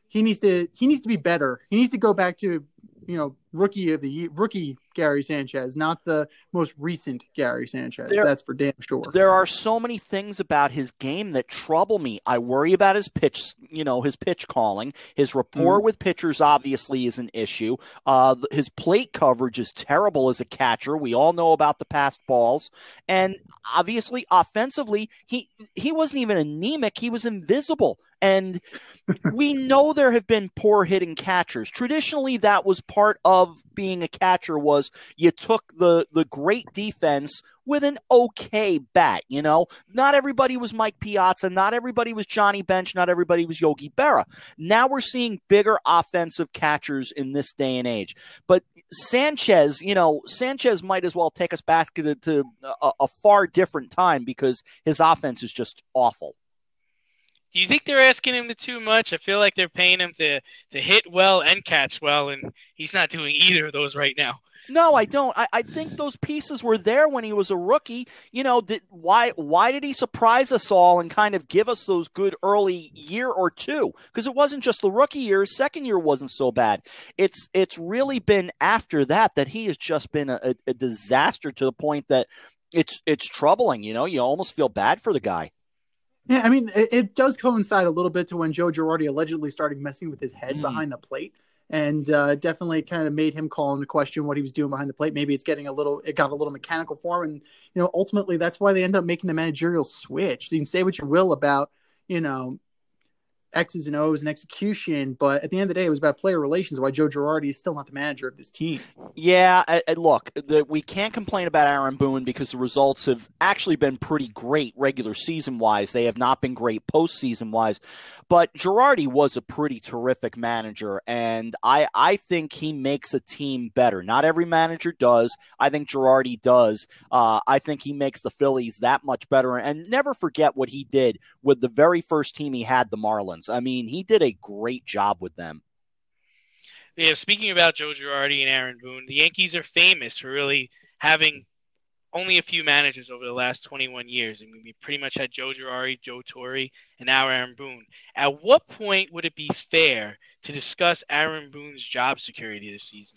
he needs to he needs to be better. He needs to go back to, you know, rookie of the year, rookie Gary Sanchez, not the most recent Gary Sanchez. There, That's for damn sure. There are so many things about his game that trouble me. I worry about his pitch, you know, his pitch calling. His rapport mm-hmm. with pitchers obviously is an issue. Uh, his plate coverage is terrible as a catcher. We all know about the passed balls. And obviously, offensively, he he wasn't even anemic. He was invisible. And we know there have been poor hitting catchers. Traditionally, that was part of being a catcher, was you took the, the great defense with an okay bat, you know? Not everybody was Mike Piazza. Not everybody was Johnny Bench. Not everybody was Yogi Berra. Now we're seeing bigger offensive catchers in this day and age. But Sanchez, you know, Sanchez might as well take us back to, to a, a far different time because his offense is just awful. Do you think they're asking him to too much? I feel like they're paying him to, to hit well and catch well, and he's not doing either of those right now. No, I don't. I, I think those pieces were there when he was a rookie. You know, did, why why did he surprise us all and kind of give us those good early year or two? Because it wasn't just the rookie year. Second year wasn't so bad. It's it's really been after that that he has just been a, a disaster to the point that it's it's troubling. You know, you almost feel bad for the guy. Yeah, I mean, it, it does coincide a little bit to when Joe Girardi allegedly started messing with his head mm. behind the plate, and uh, definitely kind of made him call into question what he was doing behind the plate. Maybe it's getting a little, it got a little mechanical for him, and you know, ultimately that's why they ended up making the managerial switch. So you can say what you will about, you know, X's and O's and execution, but at the end of the day, it was about player relations. Why Joe Girardi is still not the manager of this team. Yeah, I, I, look, the, we can't complain about Aaron Boone because the results have actually been pretty great regular season wise. They have not been great postseason wise, but Girardi was a pretty terrific manager, and I I think he makes a team better. Not every manager does. I think Girardi does. Uh, I think he makes the Phillies that much better. And never forget what he did with the very first team he had, the Marlins. I mean, he did a great job with them. Yeah, speaking about Joe Girardi and Aaron Boone, the Yankees are famous for really having only a few managers over the last twenty-one years. I mean, we pretty much had Joe Girardi, Joe Torre, and now Aaron Boone. At what point would it be fair to discuss Aaron Boone's job security this season?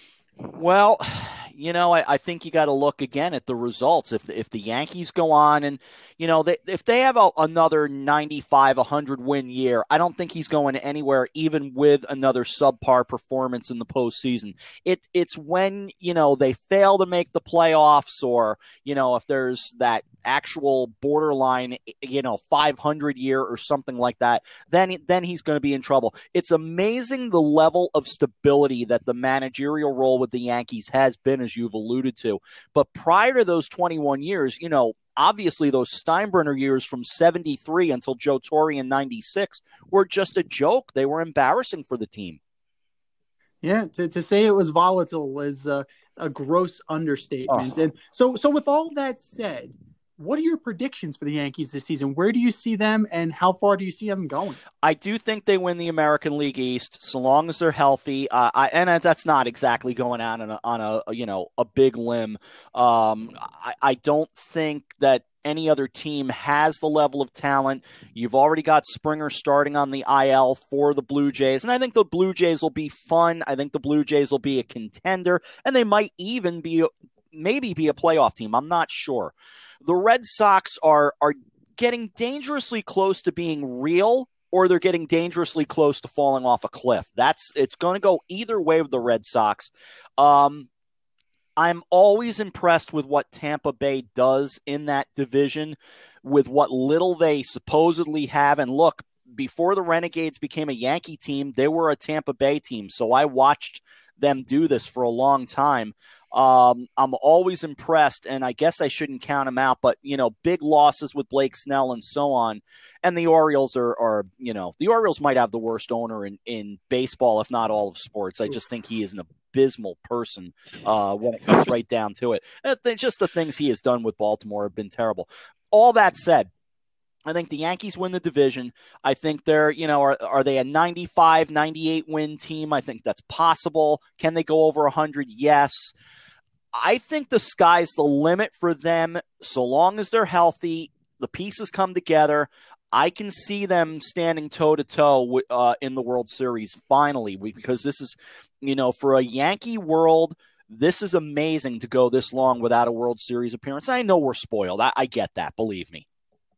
Well, you know, I, I think you got to look again at the results. If if the Yankees go on and, you know, they, if they have a, another ninety-five, one hundred win year, I don't think he's going anywhere, even with another subpar performance in the postseason. It, it's when, you know, they fail to make the playoffs, or, you know, if there's that actual borderline, you know, five hundred year or something like that, then, then he's going to be in trouble. It's amazing the level of stability that the managerial role with the Yankees has been, as you've alluded to. But prior to those twenty-one years, you know, obviously those Steinbrenner years from seventy-three until Joe Torre in ninety-six were just a joke. They were embarrassing for the team. Yeah, to, to say it was volatile is uh, a gross understatement. Oh. And so, so with all that said, what are your predictions for the Yankees this season? Where do you see them, and how far do you see them going? I do think they win the American League East, so long as they're healthy. Uh, I, and that's not exactly going out on a, on a you know a big limb. Um, I, I don't think that any other team has the level of talent. You've already got Springer starting on the I L for the Blue Jays, and I think the Blue Jays will be fun. I think the Blue Jays will be a contender, and they might even be maybe be a playoff team. I'm not sure. The Red Sox are are getting dangerously close to being real, or they're getting dangerously close to falling off a cliff. That's it's going to go either way with the Red Sox. Um, I'm always impressed with what Tampa Bay does in that division, with what little they supposedly have. And look, before the Renegades became a Yankee team, they were a Tampa Bay team. So I watched them do this for a long time. Um, I'm always impressed, and I guess I shouldn't count them out, but, you know, big losses with Blake Snell and so on. And the Orioles are, are you know, the Orioles might have the worst owner in, in baseball, if not all of sports. I just think he is an abysmal person uh, when it comes right down to it. And just the things he has done with Baltimore have been terrible. All that said, I think the Yankees win the division. I think they're, you know, are, are they a ninety-five, ninety-eight win team? I think that's possible. Can they go over one hundred? Yes. I think the sky's the limit for them so long as they're healthy, the pieces come together. I can see them standing toe to toe in the World Series finally, because this is, you know, for a Yankee world, this is amazing to go this long without a World Series appearance. I know we're spoiled. I, I get that. Believe me.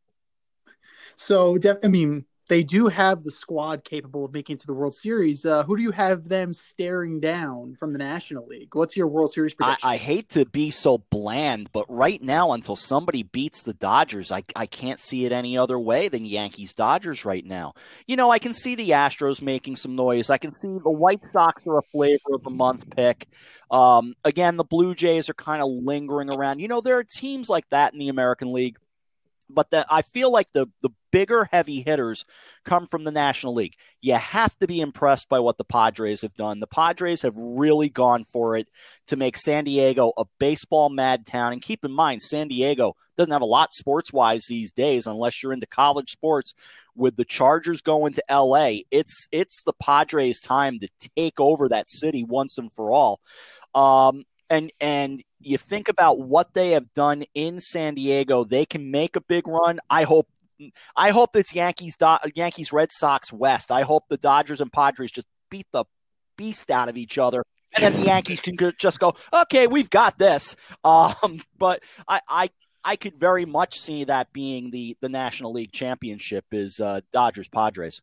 So, I mean, they do have the squad capable of making it to the World Series. Uh, who do you have them staring down from the National League? What's your World Series prediction? I, I hate to be so bland, but right now, until somebody beats the Dodgers, I, I can't see it any other way than Yankees-Dodgers right now. You know, I can see the Astros making some noise. I can see the White Sox are a flavor of the month pick. Um, again, the Blue Jays are kind of lingering around. You know, there are teams like that in the American League. But the, I feel like the, the bigger heavy hitters come from the National League. You have to be impressed by what the Padres have done. The Padres have really gone for it to make San Diego a baseball mad town. And keep in mind, San Diego doesn't have a lot sports-wise these days unless you're into college sports. With the Chargers going to L A, it's it's the Padres' time to take over that city once and for all. Um, and and you think about what they have done in San Diego, they can make a big run. I hope I hope it's Yankees Yankees Red Sox West. I hope the Dodgers and Padres just beat the beast out of each other, and then the Yankees can just go, okay, we've got this. Um, but I, I I could very much see that being the the National League Championship is uh, Dodgers Padres.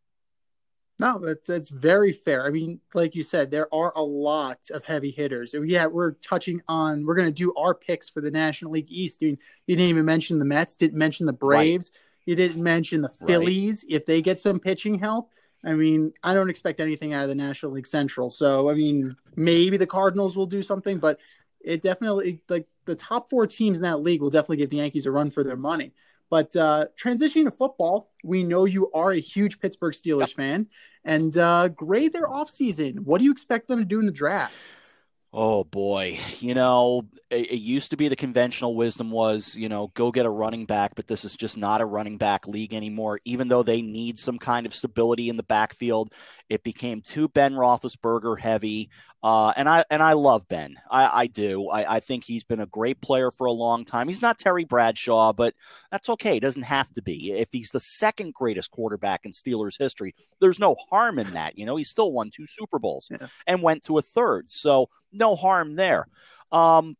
No, that's that's very fair. I mean, like you said, there are a lot of heavy hitters. Yeah, we're touching on. We're going to do our picks for the National League East. I mean, you didn't even mention the Mets. Didn't mention the Braves. Right. You didn't mention the Phillies. Right. If they get some pitching help, I mean, I don't expect anything out of the National League Central. So, I mean, maybe the Cardinals will do something, but it definitely, like, the top four teams in that league will definitely give the Yankees a run for their money. But uh, transitioning to football, we know you are a huge Pittsburgh Steelers yep. fan, and uh, grade their offseason. What do you expect them to do in the draft? Oh, boy. You know, it, it used to be the conventional wisdom was, you know, go get a running back, but this is just not a running back league anymore. Even though they need some kind of stability in the backfield, it became too Ben Roethlisberger heavy. Uh, and I and I love Ben. I, I do. I, I think he's been a great player for a long time. He's not Terry Bradshaw, but that's okay. He doesn't have to be. If he's the second greatest quarterback in Steelers history, there's no harm in that. You know, he still won two Super Bowls yeah. and went to a third. So no harm there. Um,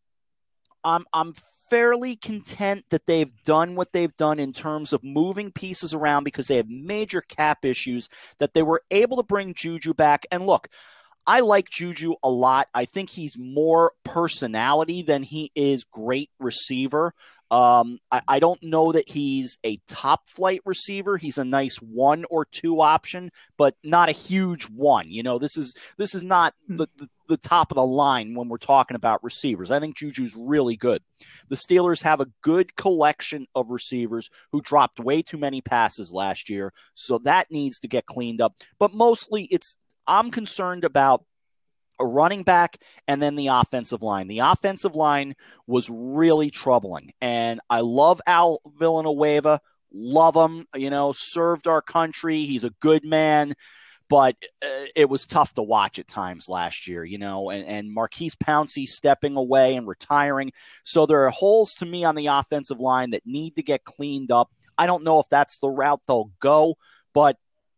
I'm I'm fairly content that they've done what they've done in terms of moving pieces around because they have major cap issues, that they were able to bring Juju back. And look, I like Juju a lot. I think he's more personality than he is great receiver. Um, I, I don't know that he's a top flight receiver. He's a nice one or two option, but not a huge one. You know, this is this is not the, the, the top of the line when we're talking about receivers. I think Juju's really good. The Steelers have a good collection of receivers who dropped way too many passes last year, so that needs to get cleaned up. But mostly it's I'm concerned about a running back and then the offensive line. The offensive line was really troubling, and I love Al Villanueva, love him, you know, served our country. He's a good man, but uh, it was tough to watch at times last year, you know, and, and Marquise Pouncey stepping away and retiring. So there are holes to me on the offensive line that need to get cleaned up. I don't know if that's the route they'll go, but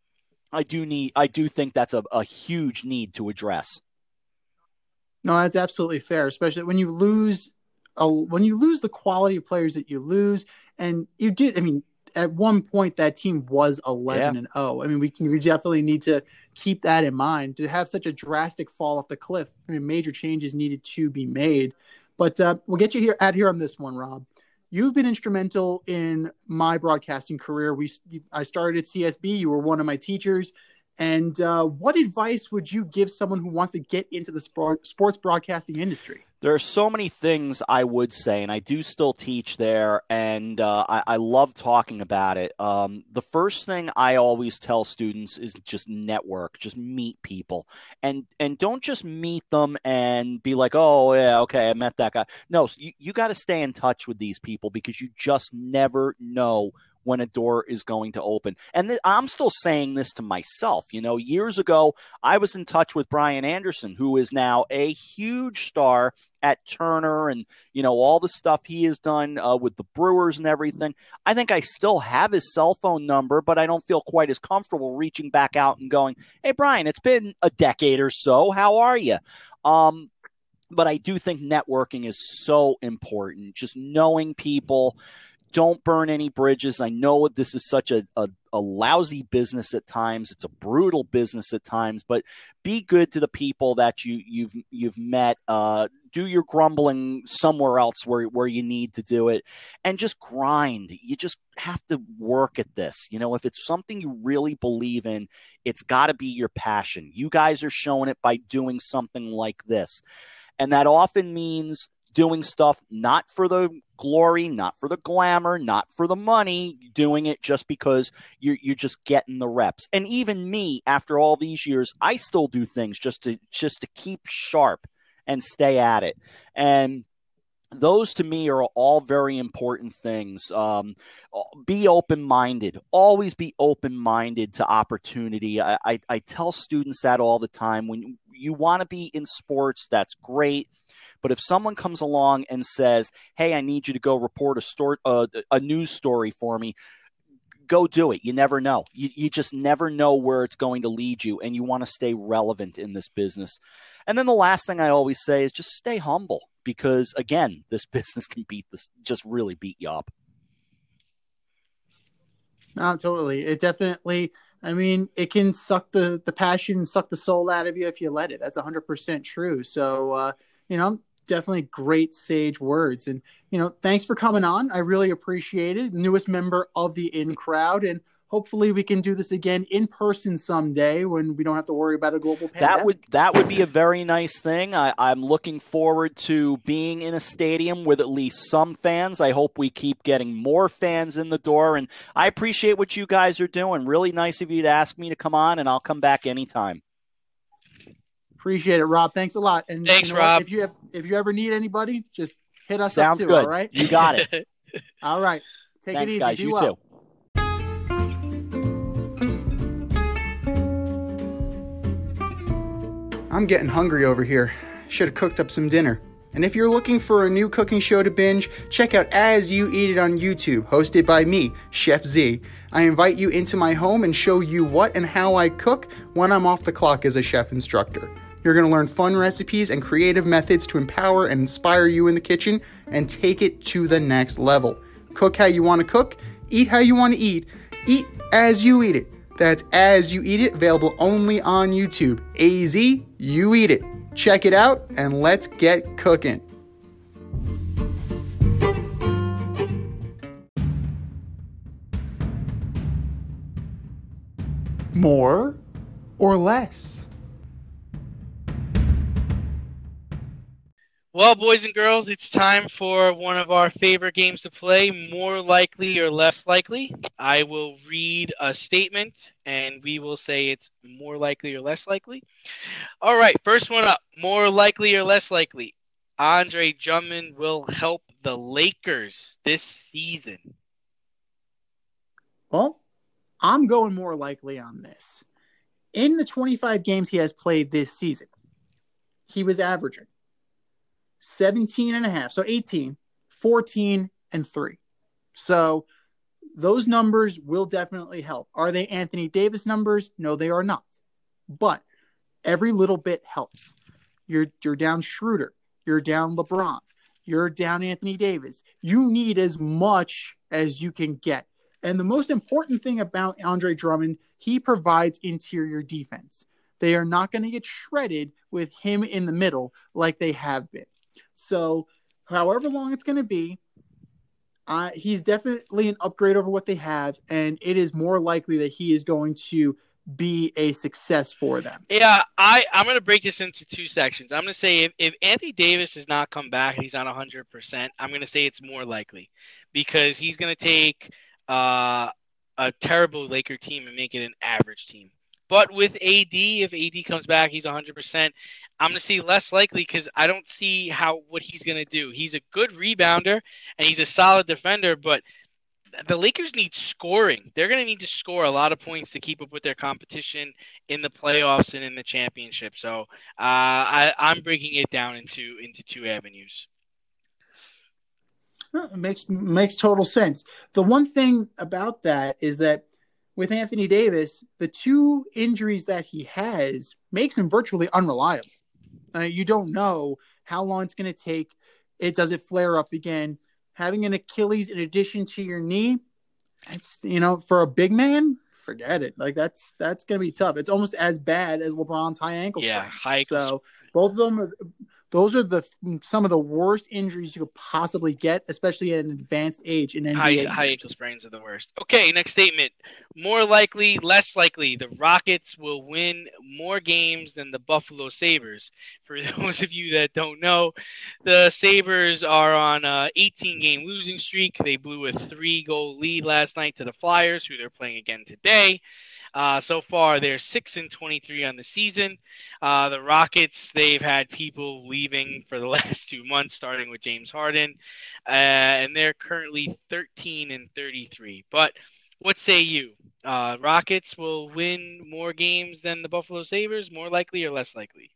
I do need. I do think that's a, a huge need to address. No, that's absolutely fair, especially when you lose a, when you lose the quality of players that you lose, and you did. I mean, at one point that team was eleven yeah. and zero. I mean, we can we definitely need to keep that in mind. To have such a drastic fall off the cliff, I mean, major changes needed to be made. But uh, we'll get you here out here on this one, Rob. You've been instrumental in my broadcasting career. We, I started at C S B. You were one of my teachers. And uh, what advice would you give someone who wants to get into the sport, sports broadcasting industry? There are so many things I would say, and I do still teach there, and uh, I, I love talking about it. Um, the first thing I always tell students is just network, just meet people, and and don't just meet them and be like, oh, yeah, okay, I met that guy. No, you, you got to stay in touch with these people because you just never know when a door is going to open. And th- I'm still saying this to myself. You know, years ago, I was in touch with Brian Anderson, who is now a huge star at Turner and, you know, all the stuff he has done uh, with the Brewers and everything. I think I still have his cell phone number, but I don't feel quite as comfortable reaching back out and going, hey, Brian, it's been a decade or so. How are you? Um, but I do think networking is so important, just knowing people. Don't burn any bridges. I know this is such a, a, a lousy business at times. It's a brutal business at times, but be good to the people that you, you've you've met. Uh, do your grumbling somewhere else where, where you need to do it, and just grind. You just have to work at this. You know, if it's something you really believe in, it's got to be your passion. You guys are showing it by doing something like this, and that often means doing stuff not for the glory, not for the glamour, not for the money, doing it just because you're, you're just getting the reps. And even me, after all these years, I still do things just to just to keep sharp and stay at it. And those to me are all very important things. Um, be open-minded. Always be open-minded to opportunity. I, I, I tell students that all the time. When you want to be in sports, that's great. But if someone comes along and says, hey, I need you to go report a, story, uh, a news story for me, go do it. You never know. You, you just never know where it's going to lead you, and you want to stay relevant in this business. And then the last thing I always say is just stay humble, because, again, this business can beat this, just really beat you up. No, totally. It definitely, I mean, it can suck the, the passion, suck the soul out of you if you let it. That's one hundred percent true. So, uh, you know, definitely great sage words. And, you know, thanks for coming on. I really appreciate it. Newest member of the In Crowd. And hopefully we can do this again in person someday when we don't have to worry about a global pandemic. That would that would be a very nice thing. I, I'm looking forward to being in a stadium with at least some fans. I hope we keep getting more fans in the door. And I appreciate what you guys are doing. Really nice of you to ask me to come on, and I'll come back anytime. Appreciate it, Rob. Thanks a lot. And thanks, you know Rob. If you have, if you ever need anybody, just hit us Sounds up too. good. All right. You got it. All right. Take Thanks, it easy. guys. Be You well. too. I'm getting hungry over here. Should have cooked up some dinner. And if you're looking for a new cooking show to binge, check out As You Eat It on YouTube, hosted by me, Chef Z. I invite you into my home and show you what and how I cook when I'm off the clock as a chef instructor. You're going to learn fun recipes and creative methods to empower and inspire you in the kitchen and take it to the next level. Cook how you want to cook, eat how you want to eat, eat as you eat it. That's As You Eat It, available only on YouTube. A Z, you eat it. Check it out, and let's get cooking. More or less? Well, boys and girls, it's time for one of our favorite games to play, More Likely or Less Likely. I will read a statement, and we will say it's more likely or less likely. All right, first one up, more likely or less likely. Andre Drummond will help the Lakers this season. Well, I'm going more likely on this. In the twenty-five games he has played this season, he was averaging seventeen and a half, so eighteen, fourteen, and three. So those numbers will definitely help. Are they Anthony Davis numbers? No, they are not. But every little bit helps. You're you're down Schroeder. You're down LeBron. You're down Anthony Davis. You need as much as you can get. And the most important thing about Andre Drummond, he provides interior defense. They are not going to get shredded with him in the middle like they have been. So however long it's going to be, uh, he's definitely an upgrade over what they have, and it is more likely that he is going to be a success for them. Yeah, I, I'm going to break this into two sections. I'm going to say if, if Anthony Davis does not come back and he's on one hundred percent, I'm going to say it's more likely because he's going to take uh, a terrible Laker team and make it an average team. But with A D, if A D comes back, he's one hundred percent. I'm going to see less likely because I don't see how what he's going to do. He's a good rebounder and he's a solid defender, but the Lakers need scoring. They're going to need to score a lot of points to keep up with their competition in the playoffs and in the championship. So uh, I, I'm breaking it down into into two avenues. Well, it makes makes total sense. The one thing about that is that with Anthony Davis, the two injuries that he has makes him virtually unreliable. Uh, you don't know how long it's going to take. It does it flare up again. Having an Achilles in addition to your knee, it's, you know, for a big man, forget it. Like that's that's going to be tough. It's almost as bad as LeBron's high ankle sprain. Yeah, high ankle. So both of them are, those are the some of the worst injuries you could possibly get, especially at an advanced age in N B A. High, high ankle sprains are the worst. Okay, next statement. More likely, less likely, the Rockets will win more games than the Buffalo Sabres. For those of you that don't know, the Sabres are on an eighteen-game losing streak. They blew a three-goal lead last night to the Flyers, who they're playing again today. Uh, so far, they're six and twenty-three on the season. Uh, the Rockets, they've had people leaving for the last two months, starting with James Harden, uh, and they're currently thirteen and thirty-three. But what say you? Uh, Rockets will win more games than the Buffalo Sabres, more likely or less likely?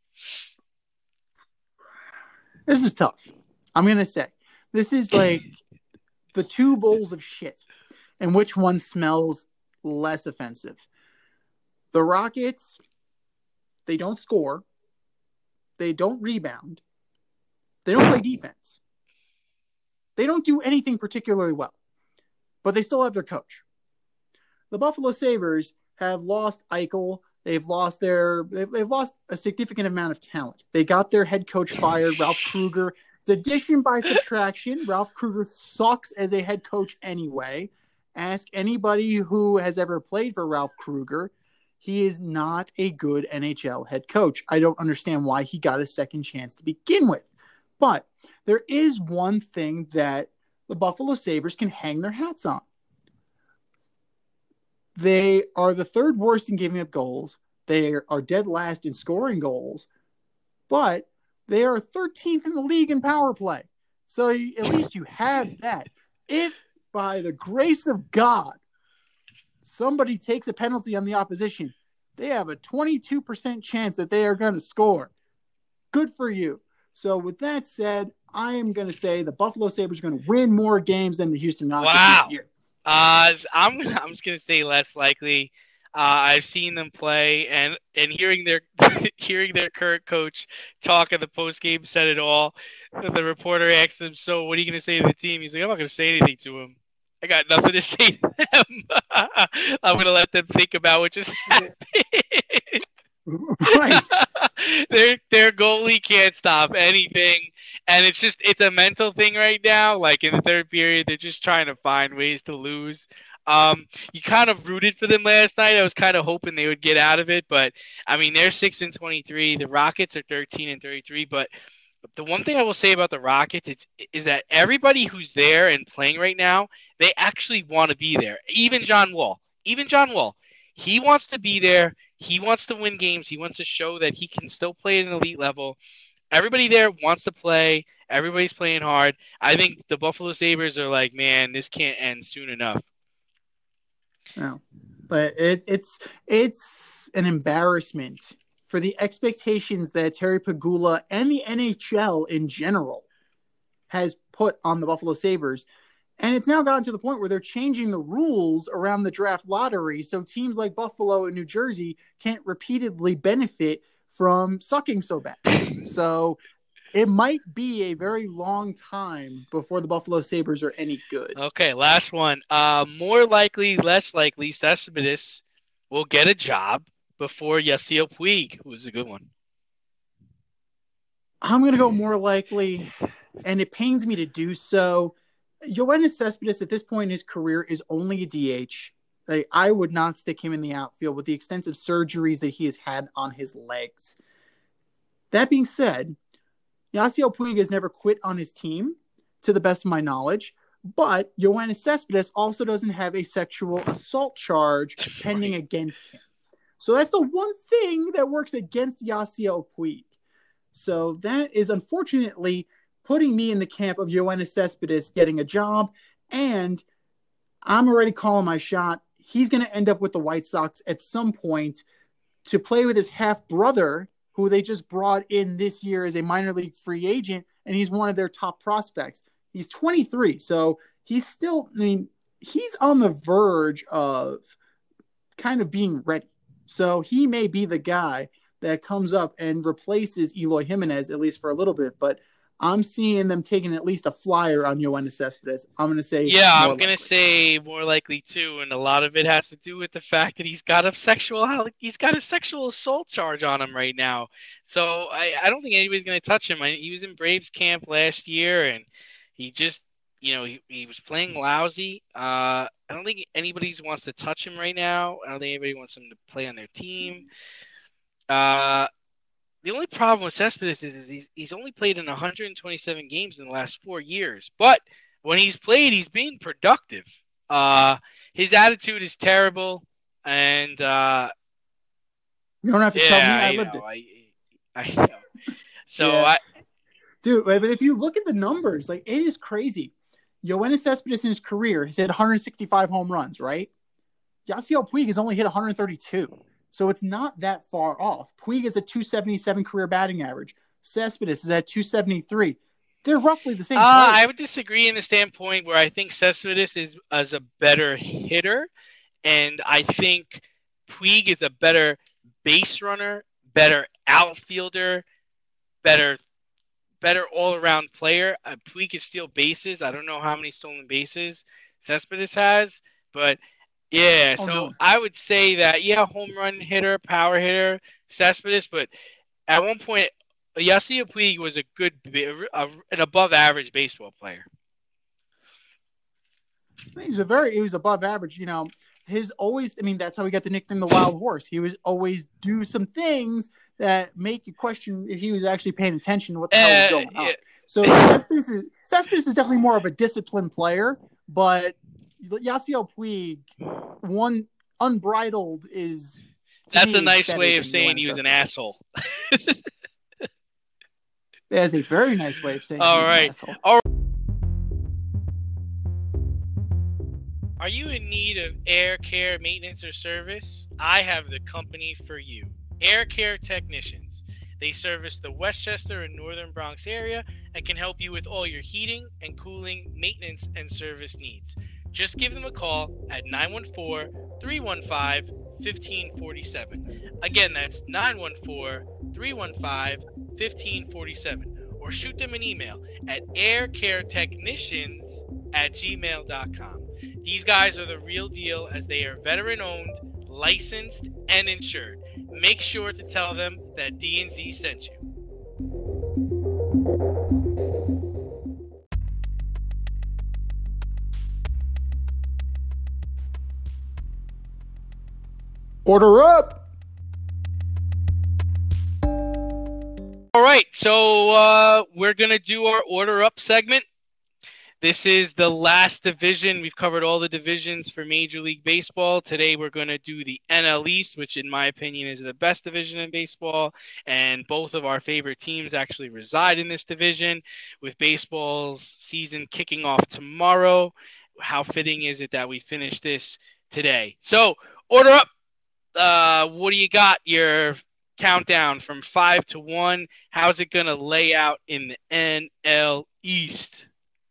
This is tough. I'm going to say this is like the two bowls of shit, and which one smells less offensive. The Rockets, they don't score. They don't rebound. They don't play defense. They don't do anything particularly well, but they still have their coach. The Buffalo Sabres have lost Eichel. They've lost their, they've, they've lost a significant amount of talent. They got their head coach fired, Ralph Kruger. It's addition by subtraction. Ralph Kruger sucks as a head coach anyway. Ask anybody who has ever played for Ralph Kruger. He is not a good N H L head coach. I don't understand why he got a second chance to begin with. But there is one thing that the Buffalo Sabres can hang their hats on. They are the third worst in giving up goals. They are dead last in scoring goals. But they are thirteenth in the league in power play. So at least you have that. If by the grace of God, somebody takes a penalty on the opposition, they have a twenty-two percent chance that they are going to score. Good for you. So with that said, I am going to say the Buffalo Sabres are going to win more games than the Houston Rockets wow. this year. Uh, I'm I'm just going to say less likely. Uh, I've seen them play, and, and hearing their hearing their current coach talk at the postgame said it all. The reporter asked him, "So what are you going to say to the team?" He's like, "I'm not going to say anything to him. I got nothing to say to them. I'm going to let them think about what just happened." Right. their their goalie can't stop anything, and it's just it's a mental thing right now. Like in the third period, they're just trying to find ways to lose. Um, you kind of rooted for them last night. I was kind of hoping they would get out of it, but I mean they're six and twenty-three. The Rockets are thirteen and thirty-three. But the one thing I will say about the Rockets is, is that everybody who's there and playing right now, they actually want to be there. Even John Wall. Even John Wall. He wants to be there. He wants to win games. He wants to show that he can still play at an elite level. Everybody there wants to play. Everybody's playing hard. I think the Buffalo Sabres are like, man, this can't end soon enough. No, but it, it's it's an embarrassment for the expectations that Terry Pegula and the N H L in general has put on the Buffalo Sabres. And it's now gotten to the point where they're changing the rules around the draft lottery so teams like Buffalo and New Jersey can't repeatedly benefit from sucking so bad. So it might be a very long time before the Buffalo Sabres are any good. Okay, last one. Uh, more likely, less likely, Cespedes will get a job before Yasiel Puig, who is a good one. I'm going to go more likely, and it pains me to do so. Yoenis Cespedes at this point in his career is only a D H. Like, I would not stick him in the outfield with the extensive surgeries that he has had on his legs. That being said, Yasiel Puig has never quit on his team, to the best of my knowledge, but Yoenis Cespedes also doesn't have a sexual assault charge pending against him. So that's the one thing that works against Yasiel Puig. So that is unfortunately putting me in the camp of Yoenis Cespedes getting a job, and I'm already calling my shot. He's going to end up with the White Sox at some point to play with his half-brother, who they just brought in this year as a minor league free agent, and he's one of their top prospects. He's twenty-three, so he's still, I mean, he's on the verge of kind of being ready. So he may be the guy that comes up and replaces Eloy Jimenez, at least for a little bit, but I'm seeing them taking at least a flyer on Yoenis Cespedes. I'm going to say yeah, I'm going to say more likely too, and a lot of it has to do with the fact that he's got a sexual he's got a sexual assault charge on him right now. So I, I don't think anybody's going to touch him. I, he was in Braves camp last year, and he just you know he, he was playing lousy. Uh, I don't think anybody wants to touch him right now. I don't think anybody wants him to play on their team. Uh. The only problem with Cespedes is, is he's, he's only played in one hundred twenty-seven games in the last four years. But when he's played, he's been productive. Uh, his attitude is terrible. And uh, you don't have to yeah, tell me. I, I lived know, it. I, I know. So, yeah. I, Dude, but if you look at the numbers, like it is crazy. Yoenis Cespedes in his career has hit one hundred sixty-five home runs, right? Yasiel Puig has only hit one hundred thirty-two. So it's not that far off. Puig is a two seventy-seven career batting average. Cespedes is at two seventy-three. They're roughly the same. Uh, I would disagree in the standpoint where I think Cespedes is as a better hitter, and I think Puig is a better base runner, better outfielder, better better all-around player. Uh, Puig can steal bases. I don't know how many stolen bases Cespedes has, but yeah, oh, so no. I would say that, yeah, home run hitter, power hitter, Cespedes, but at one point, Yasiel Puig was a good, a, an above-average baseball player. He was a very, he was above average. You know, his always, I mean, that's how he got the nickname the Wild Horse. He was always do some things that make you question if he was actually paying attention to what the uh, hell was going on. Yeah. So Cespedes is, Cespedes is definitely more of a disciplined player, but Yasiel Puig, one unbridled is. That's a nice way of saying he was an asshole. That is a very nice way of saying All he was right. an asshole. All right. Are you in need of air care maintenance or service? I have the company for you. Air Care Technicians. They service the Westchester and Northern Bronx area and can help you with all your heating and cooling, maintenance, and service needs. Just give them a call at nine one four, three one five, one five four seven. Again, that's nine one four, three one five, one five four seven. Or shoot them an email at aircaretechnicians at gmail dot com. These guys are the real deal as they are veteran-owned, licensed, and insured. Make sure to tell them that D and Z sent you. Order up! All right, so uh, we're going to do our Order Up segment. This is the last division. We've covered all the divisions for Major League Baseball. Today we're going to do the N L East, which in my opinion is the best division in baseball. And both of our favorite teams actually reside in this division. With baseball's season kicking off tomorrow, how fitting is it that we finish this today? So, Order Up. Uh, what do you got? Your countdown from five to one. How's it going to lay out in the N L East?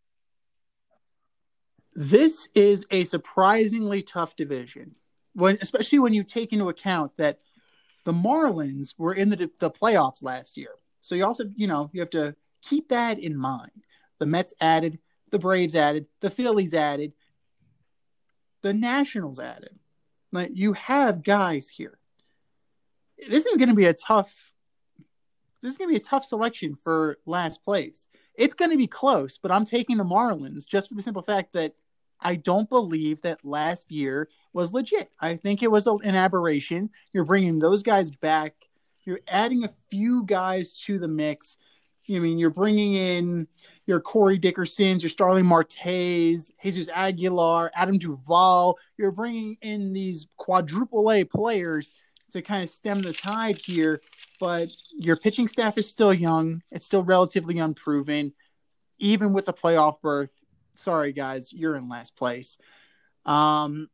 This is a surprisingly tough division, when especially when you take into account that the Marlins were in the the playoffs last year. So you also, you know, you have to keep that in mind. The Mets added, the Braves added, the Phillies added, the Nationals added. Like, you have guys here. This is going to be a tough. This is going to be a tough selection for last place. It's going to be close, but I'm taking the Marlins just for the simple fact that I don't believe that last year was legit. I think it was an aberration. You're bringing those guys back. You're adding a few guys to the mix. I mean, you're bringing in your Corey Dickersons, your Starling Martes, Jesus Aguilar, Adam Duvall. You're bringing in these quadruple A players to kind of stem the tide here. But your pitching staff is still young. It's still relatively unproven. Even with the playoff berth, sorry, guys, you're in last place. Um,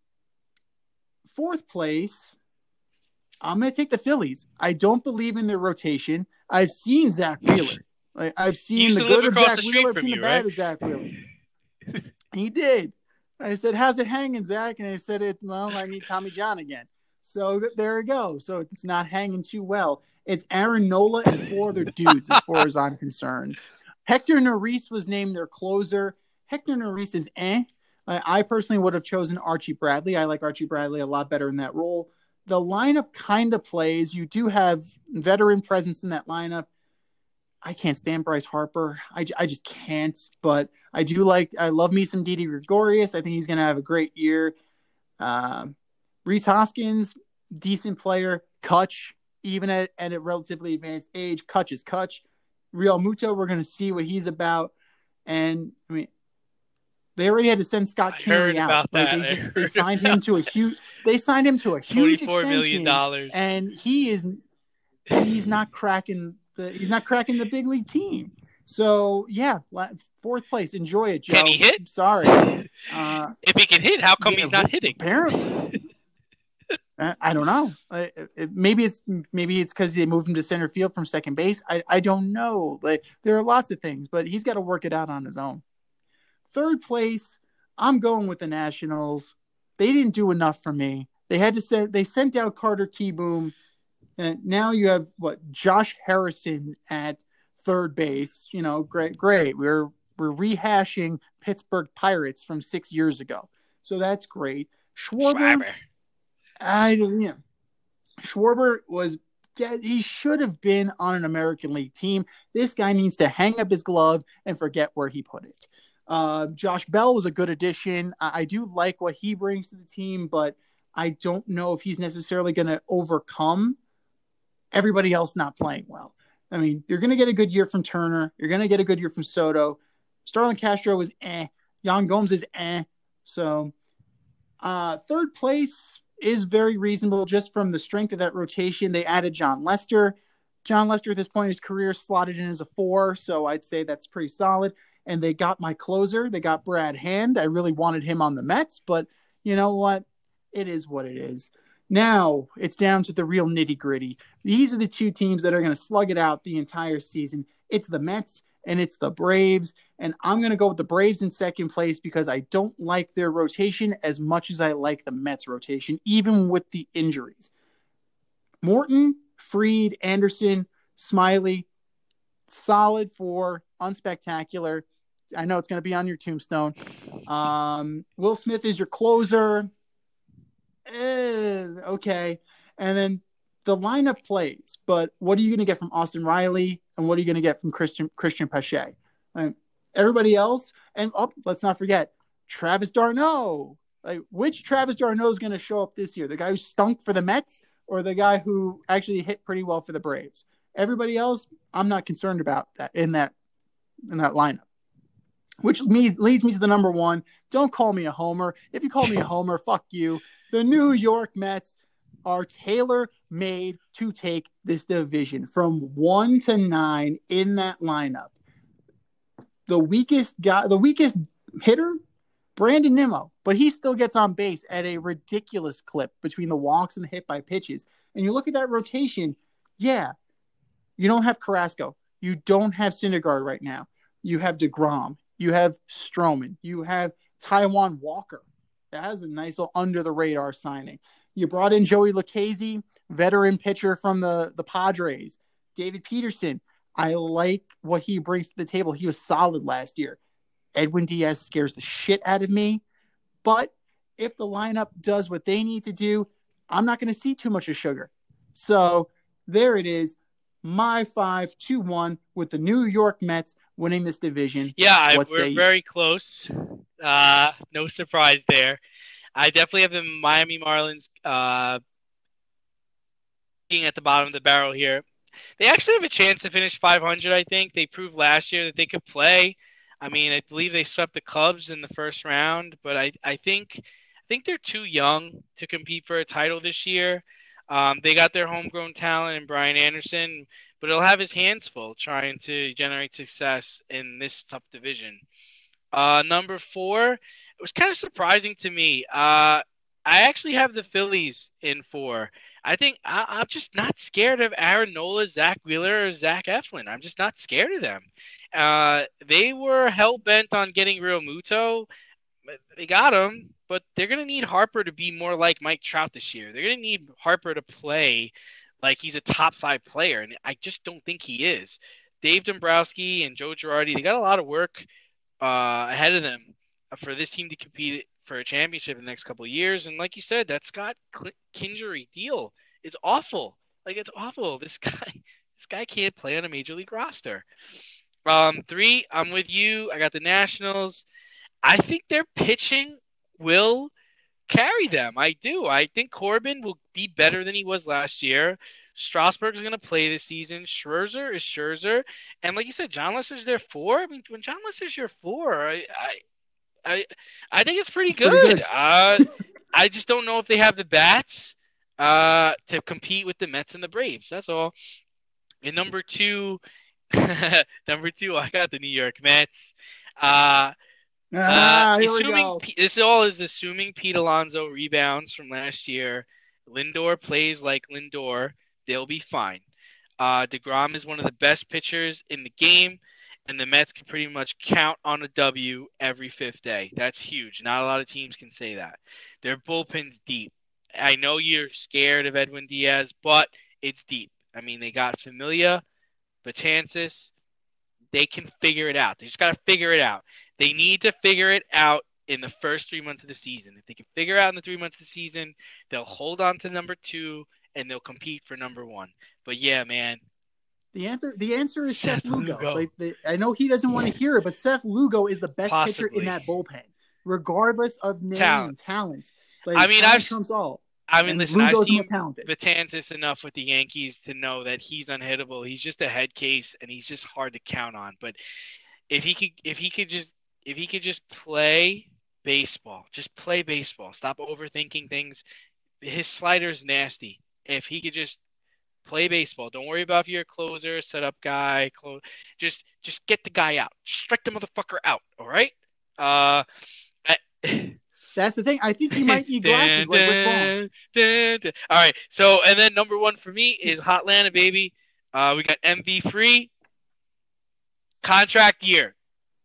fourth place, I'm going to take the Phillies. I don't believe in their rotation. I've seen Zach Wheeler. Like, I've seen the good of Zach Wheeler. I've seen the bad of Zach Wheeler. He did. I said, how's it hanging, Zach? And I said, "It well, I need Tommy John again." So th- there we go. So it's not hanging too well. It's Aaron Nola and four other dudes as far as I'm concerned. Hector Neris was named their closer. Hector Neris is eh. I, I personally would have chosen Archie Bradley. I like Archie Bradley a lot better in that role. The lineup kind of plays. You do have veteran presence in that lineup. I can't stand Bryce Harper. I, I just can't. But I do like – I love me some Didi Gregorius. I think he's going to have a great year. Um, Rhys Hoskins, decent player. Kutch, even at, at a relatively advanced age. Kutch is Kutch. Real Muto, we're going to see what he's about. And, I mean, they already had to send Scott Kingery out. Like, they just they signed him to a huge – they signed him to a huge extension. twenty-four million dollars. And he is – and he's not cracking – The, he's not cracking the big league team. So, yeah, fourth place. Enjoy it, Joe. Can he hit? I'm sorry. Uh, if he can hit, how come yeah, he's not hitting? Apparently. I, I don't know. Uh, it, maybe it's maybe it's because they moved him to center field from second base. I, I don't know. Like, there are lots of things, but he's got to work it out on his own. Third place, I'm going with the Nationals. They didn't do enough for me. They had to send. They sent out Carter Kieboom. And now you have what Josh Harrison at third base. You know, great, great. We're we're rehashing Pittsburgh Pirates from six years ago, so that's great. Schwarber, Schwarber. I don't know. Schwarber was dead. He should have been on an American League team. This guy needs to hang up his glove and forget where he put it. Uh, Josh Bell was a good addition. I, I do like what he brings to the team, but I don't know if he's necessarily going to overcome everybody else not playing well. I mean, you're going to get a good year from Turner. You're going to get a good year from Soto. Starlin Castro is eh. Yan Gomes is eh. So uh, third place is very reasonable just from the strength of that rotation. They added John Lester. John Lester at this point in his career slotted in as a four, so I'd say that's pretty solid. And they got my closer. They got Brad Hand. I really wanted him on the Mets, but you know what? It is what it is. Now it's down to the real nitty gritty. These are the two teams that are going to slug it out the entire season. It's the Mets and it's the Braves. And I'm going to go with the Braves in second place because I don't like their rotation as much as I like the Mets rotation, even with the injuries. Morton, Fried, Anderson, Smiley, solid four, unspectacular. I know it's going to be on your tombstone. Um, Will Smith is your closer. Eh, okay. And then the lineup plays, but what are you going to get from Austin Riley and what are you going to get from Christian Christian Pache? Like, everybody else, and oh, let's not forget Travis d'Arnaud. Like, which Travis d'Arnaud is going to show up this year? The guy who stunk for the Mets or the guy who actually hit pretty well for the Braves? Everybody else, I'm not concerned about that in that in that lineup. Which me, leads me to the number one. Don't call me a homer. If you call me a homer, fuck you. The New York Mets are tailor-made to take this division from one to nine in that lineup. The weakest guy, the weakest hitter, Brandon Nimmo, but he still gets on base at a ridiculous clip between the walks and the hit by pitches. And you look at that rotation, yeah, you don't have Carrasco. You don't have Syndergaard right now. You have DeGrom. You have Stroman. You have Taijuan Walker. That has a nice little under-the-radar signing. You brought in Joey Lucchesi, veteran pitcher from the, the Padres. David Peterson, I like what he brings to the table. He was solid last year. Edwin Diaz scares the shit out of me. But if the lineup does what they need to do, I'm not going to see too much of sugar. So there it is. My five two one with the New York Mets winning this division. Yeah, what we're very you? close. Uh, no surprise there. I definitely have the Miami Marlins uh, being at the bottom of the barrel here. They actually have a chance to finish five hundred, I think. They proved last year that they could play. I mean, I believe they swept the Cubs in the first round, but I, I think I think they're too young to compete for a title this year. Um, they got their homegrown talent in Brian Anderson, but he'll have his hands full trying to generate success in this tough division. Uh, number four, it was kind of surprising to me. Uh, I actually have the Phillies in four. I think I, I'm just not scared of Aaron Nola, Zach Wheeler, or Zach Eflin. I'm just not scared of them. Uh, they were hell-bent on getting Real Muto. They got him, but they're going to need Harper to be more like Mike Trout this year. They're going to need Harper to play like he's a top five player, and I just don't think he is. Dave Dombrowski and Joe Girardi, they got a lot of work uh, ahead of them for this team to compete for a championship in the next couple of years. And like you said, that Scott Kingery deal is awful. Like, it's awful. This guy, this guy can't play on a major league roster. Um, three, I'm with you. I got the Nationals. I think their pitching will carry them. I do. I think Corbin will be better than he was last year. Strasburg's going to play this season. Scherzer is Scherzer. And like you said, John Lester's their four. I mean, when John Lester's your four, I I, I, I think it's pretty it's good. Pretty good. uh, I just don't know if they have the bats uh, to compete with the Mets and the Braves. That's all. And number two, number two, I got the New York Mets. Uh, Ah, uh, here we assuming go. this all is assuming Pete Alonso rebounds from last year. Lindor plays like Lindor, they'll be fine. Uh, DeGrom is one of the best pitchers in the game, and the Mets can pretty much count on a W every fifth day. That's huge. Not a lot of teams can say that. Their bullpen's deep. I know you're scared of Edwin Diaz, but it's deep. I mean, they got Familia, Betances. They can figure it out. They just got to figure it out. They need to figure it out in the first three months of the season. If they can figure it out in the three months of the season, they'll hold on to number two and they'll compete for number one. But yeah, man. The answer, the answer is Seth, Seth Lugo. Lugo. Like the, I know he doesn't want to hear it, but Seth Lugo is the best Possibly. pitcher in that bullpen, regardless of name, Talent. talent. Like, I mean, talent I've trumps all. I mean, And listen, Lugo's I've seen more talented. Betances enough with the Yankees to know that he's unhittable. He's just a head case, and he's just hard to count on. But if he could, if he could just, if he could just play baseball, just play baseball. Stop overthinking things. His slider's nasty. If he could just play baseball, don't worry about if you're a closer, setup guy. Close, just, just get the guy out. Strike the motherfucker out. All right. Uh. I, That's the thing. I think he might need glasses like Rick Vaughn. Dun, dun. All right. So, and then number one for me is Hotlanta, baby. Uh, we got M V free. Contract year.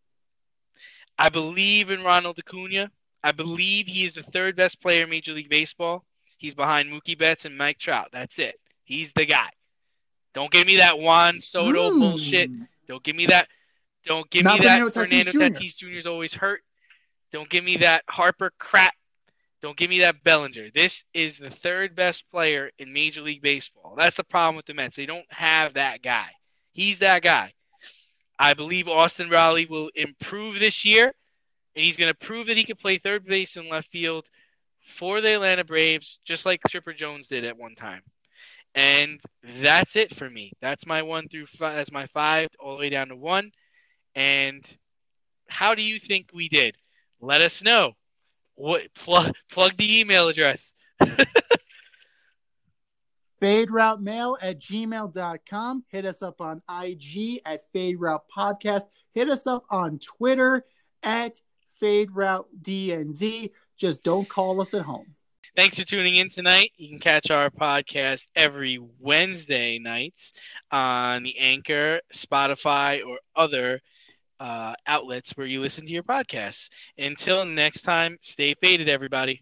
I believe in Ronald Acuna. I believe he is the third best player in Major League Baseball. He's behind Mookie Betts and Mike Trout. That's it. He's the guy. Don't give me that Juan Soto Mm. bullshit. Don't give me that. Don't give Not me that. Fernando Tatis Fernando Junior Tatis Junior is always hurt. Don't give me that Harper crap. Don't give me that Bellinger. This is the third best player in Major League Baseball. That's the problem with the Mets. They don't have that guy. He's that guy. I believe Austin Riley will improve this year, and he's going to prove that he can play third base and left field for the Atlanta Braves, just like Chipper Jones did at one time. And that's it for me. That's my one through five. That's my five all the way down to one. And how do you think we did? Let us know. What plug plug the email address. Fade Route Mail at gmail dot com. Hit us up on I G at Fade Route Podcast. Hit us up on Twitter at Fade Route D N Z. Just don't call us at home. Thanks for tuning in tonight. You can catch our podcast every Wednesday nights on the Anchor, Spotify, or other uh, outlets where you listen to your podcasts. Until next time, stay faded, everybody.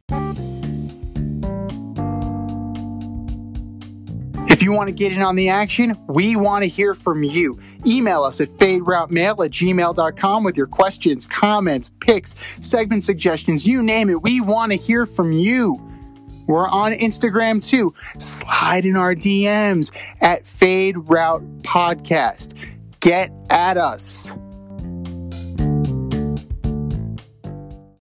If you want to get in on the action, we want to hear from you. Email us at faderoutemail at gmail dot com with your questions, comments, picks, segment suggestions, you name it. We want to hear from you. We're on Instagram too. Slide in our D Ms at Fade Route Podcast. Get at us.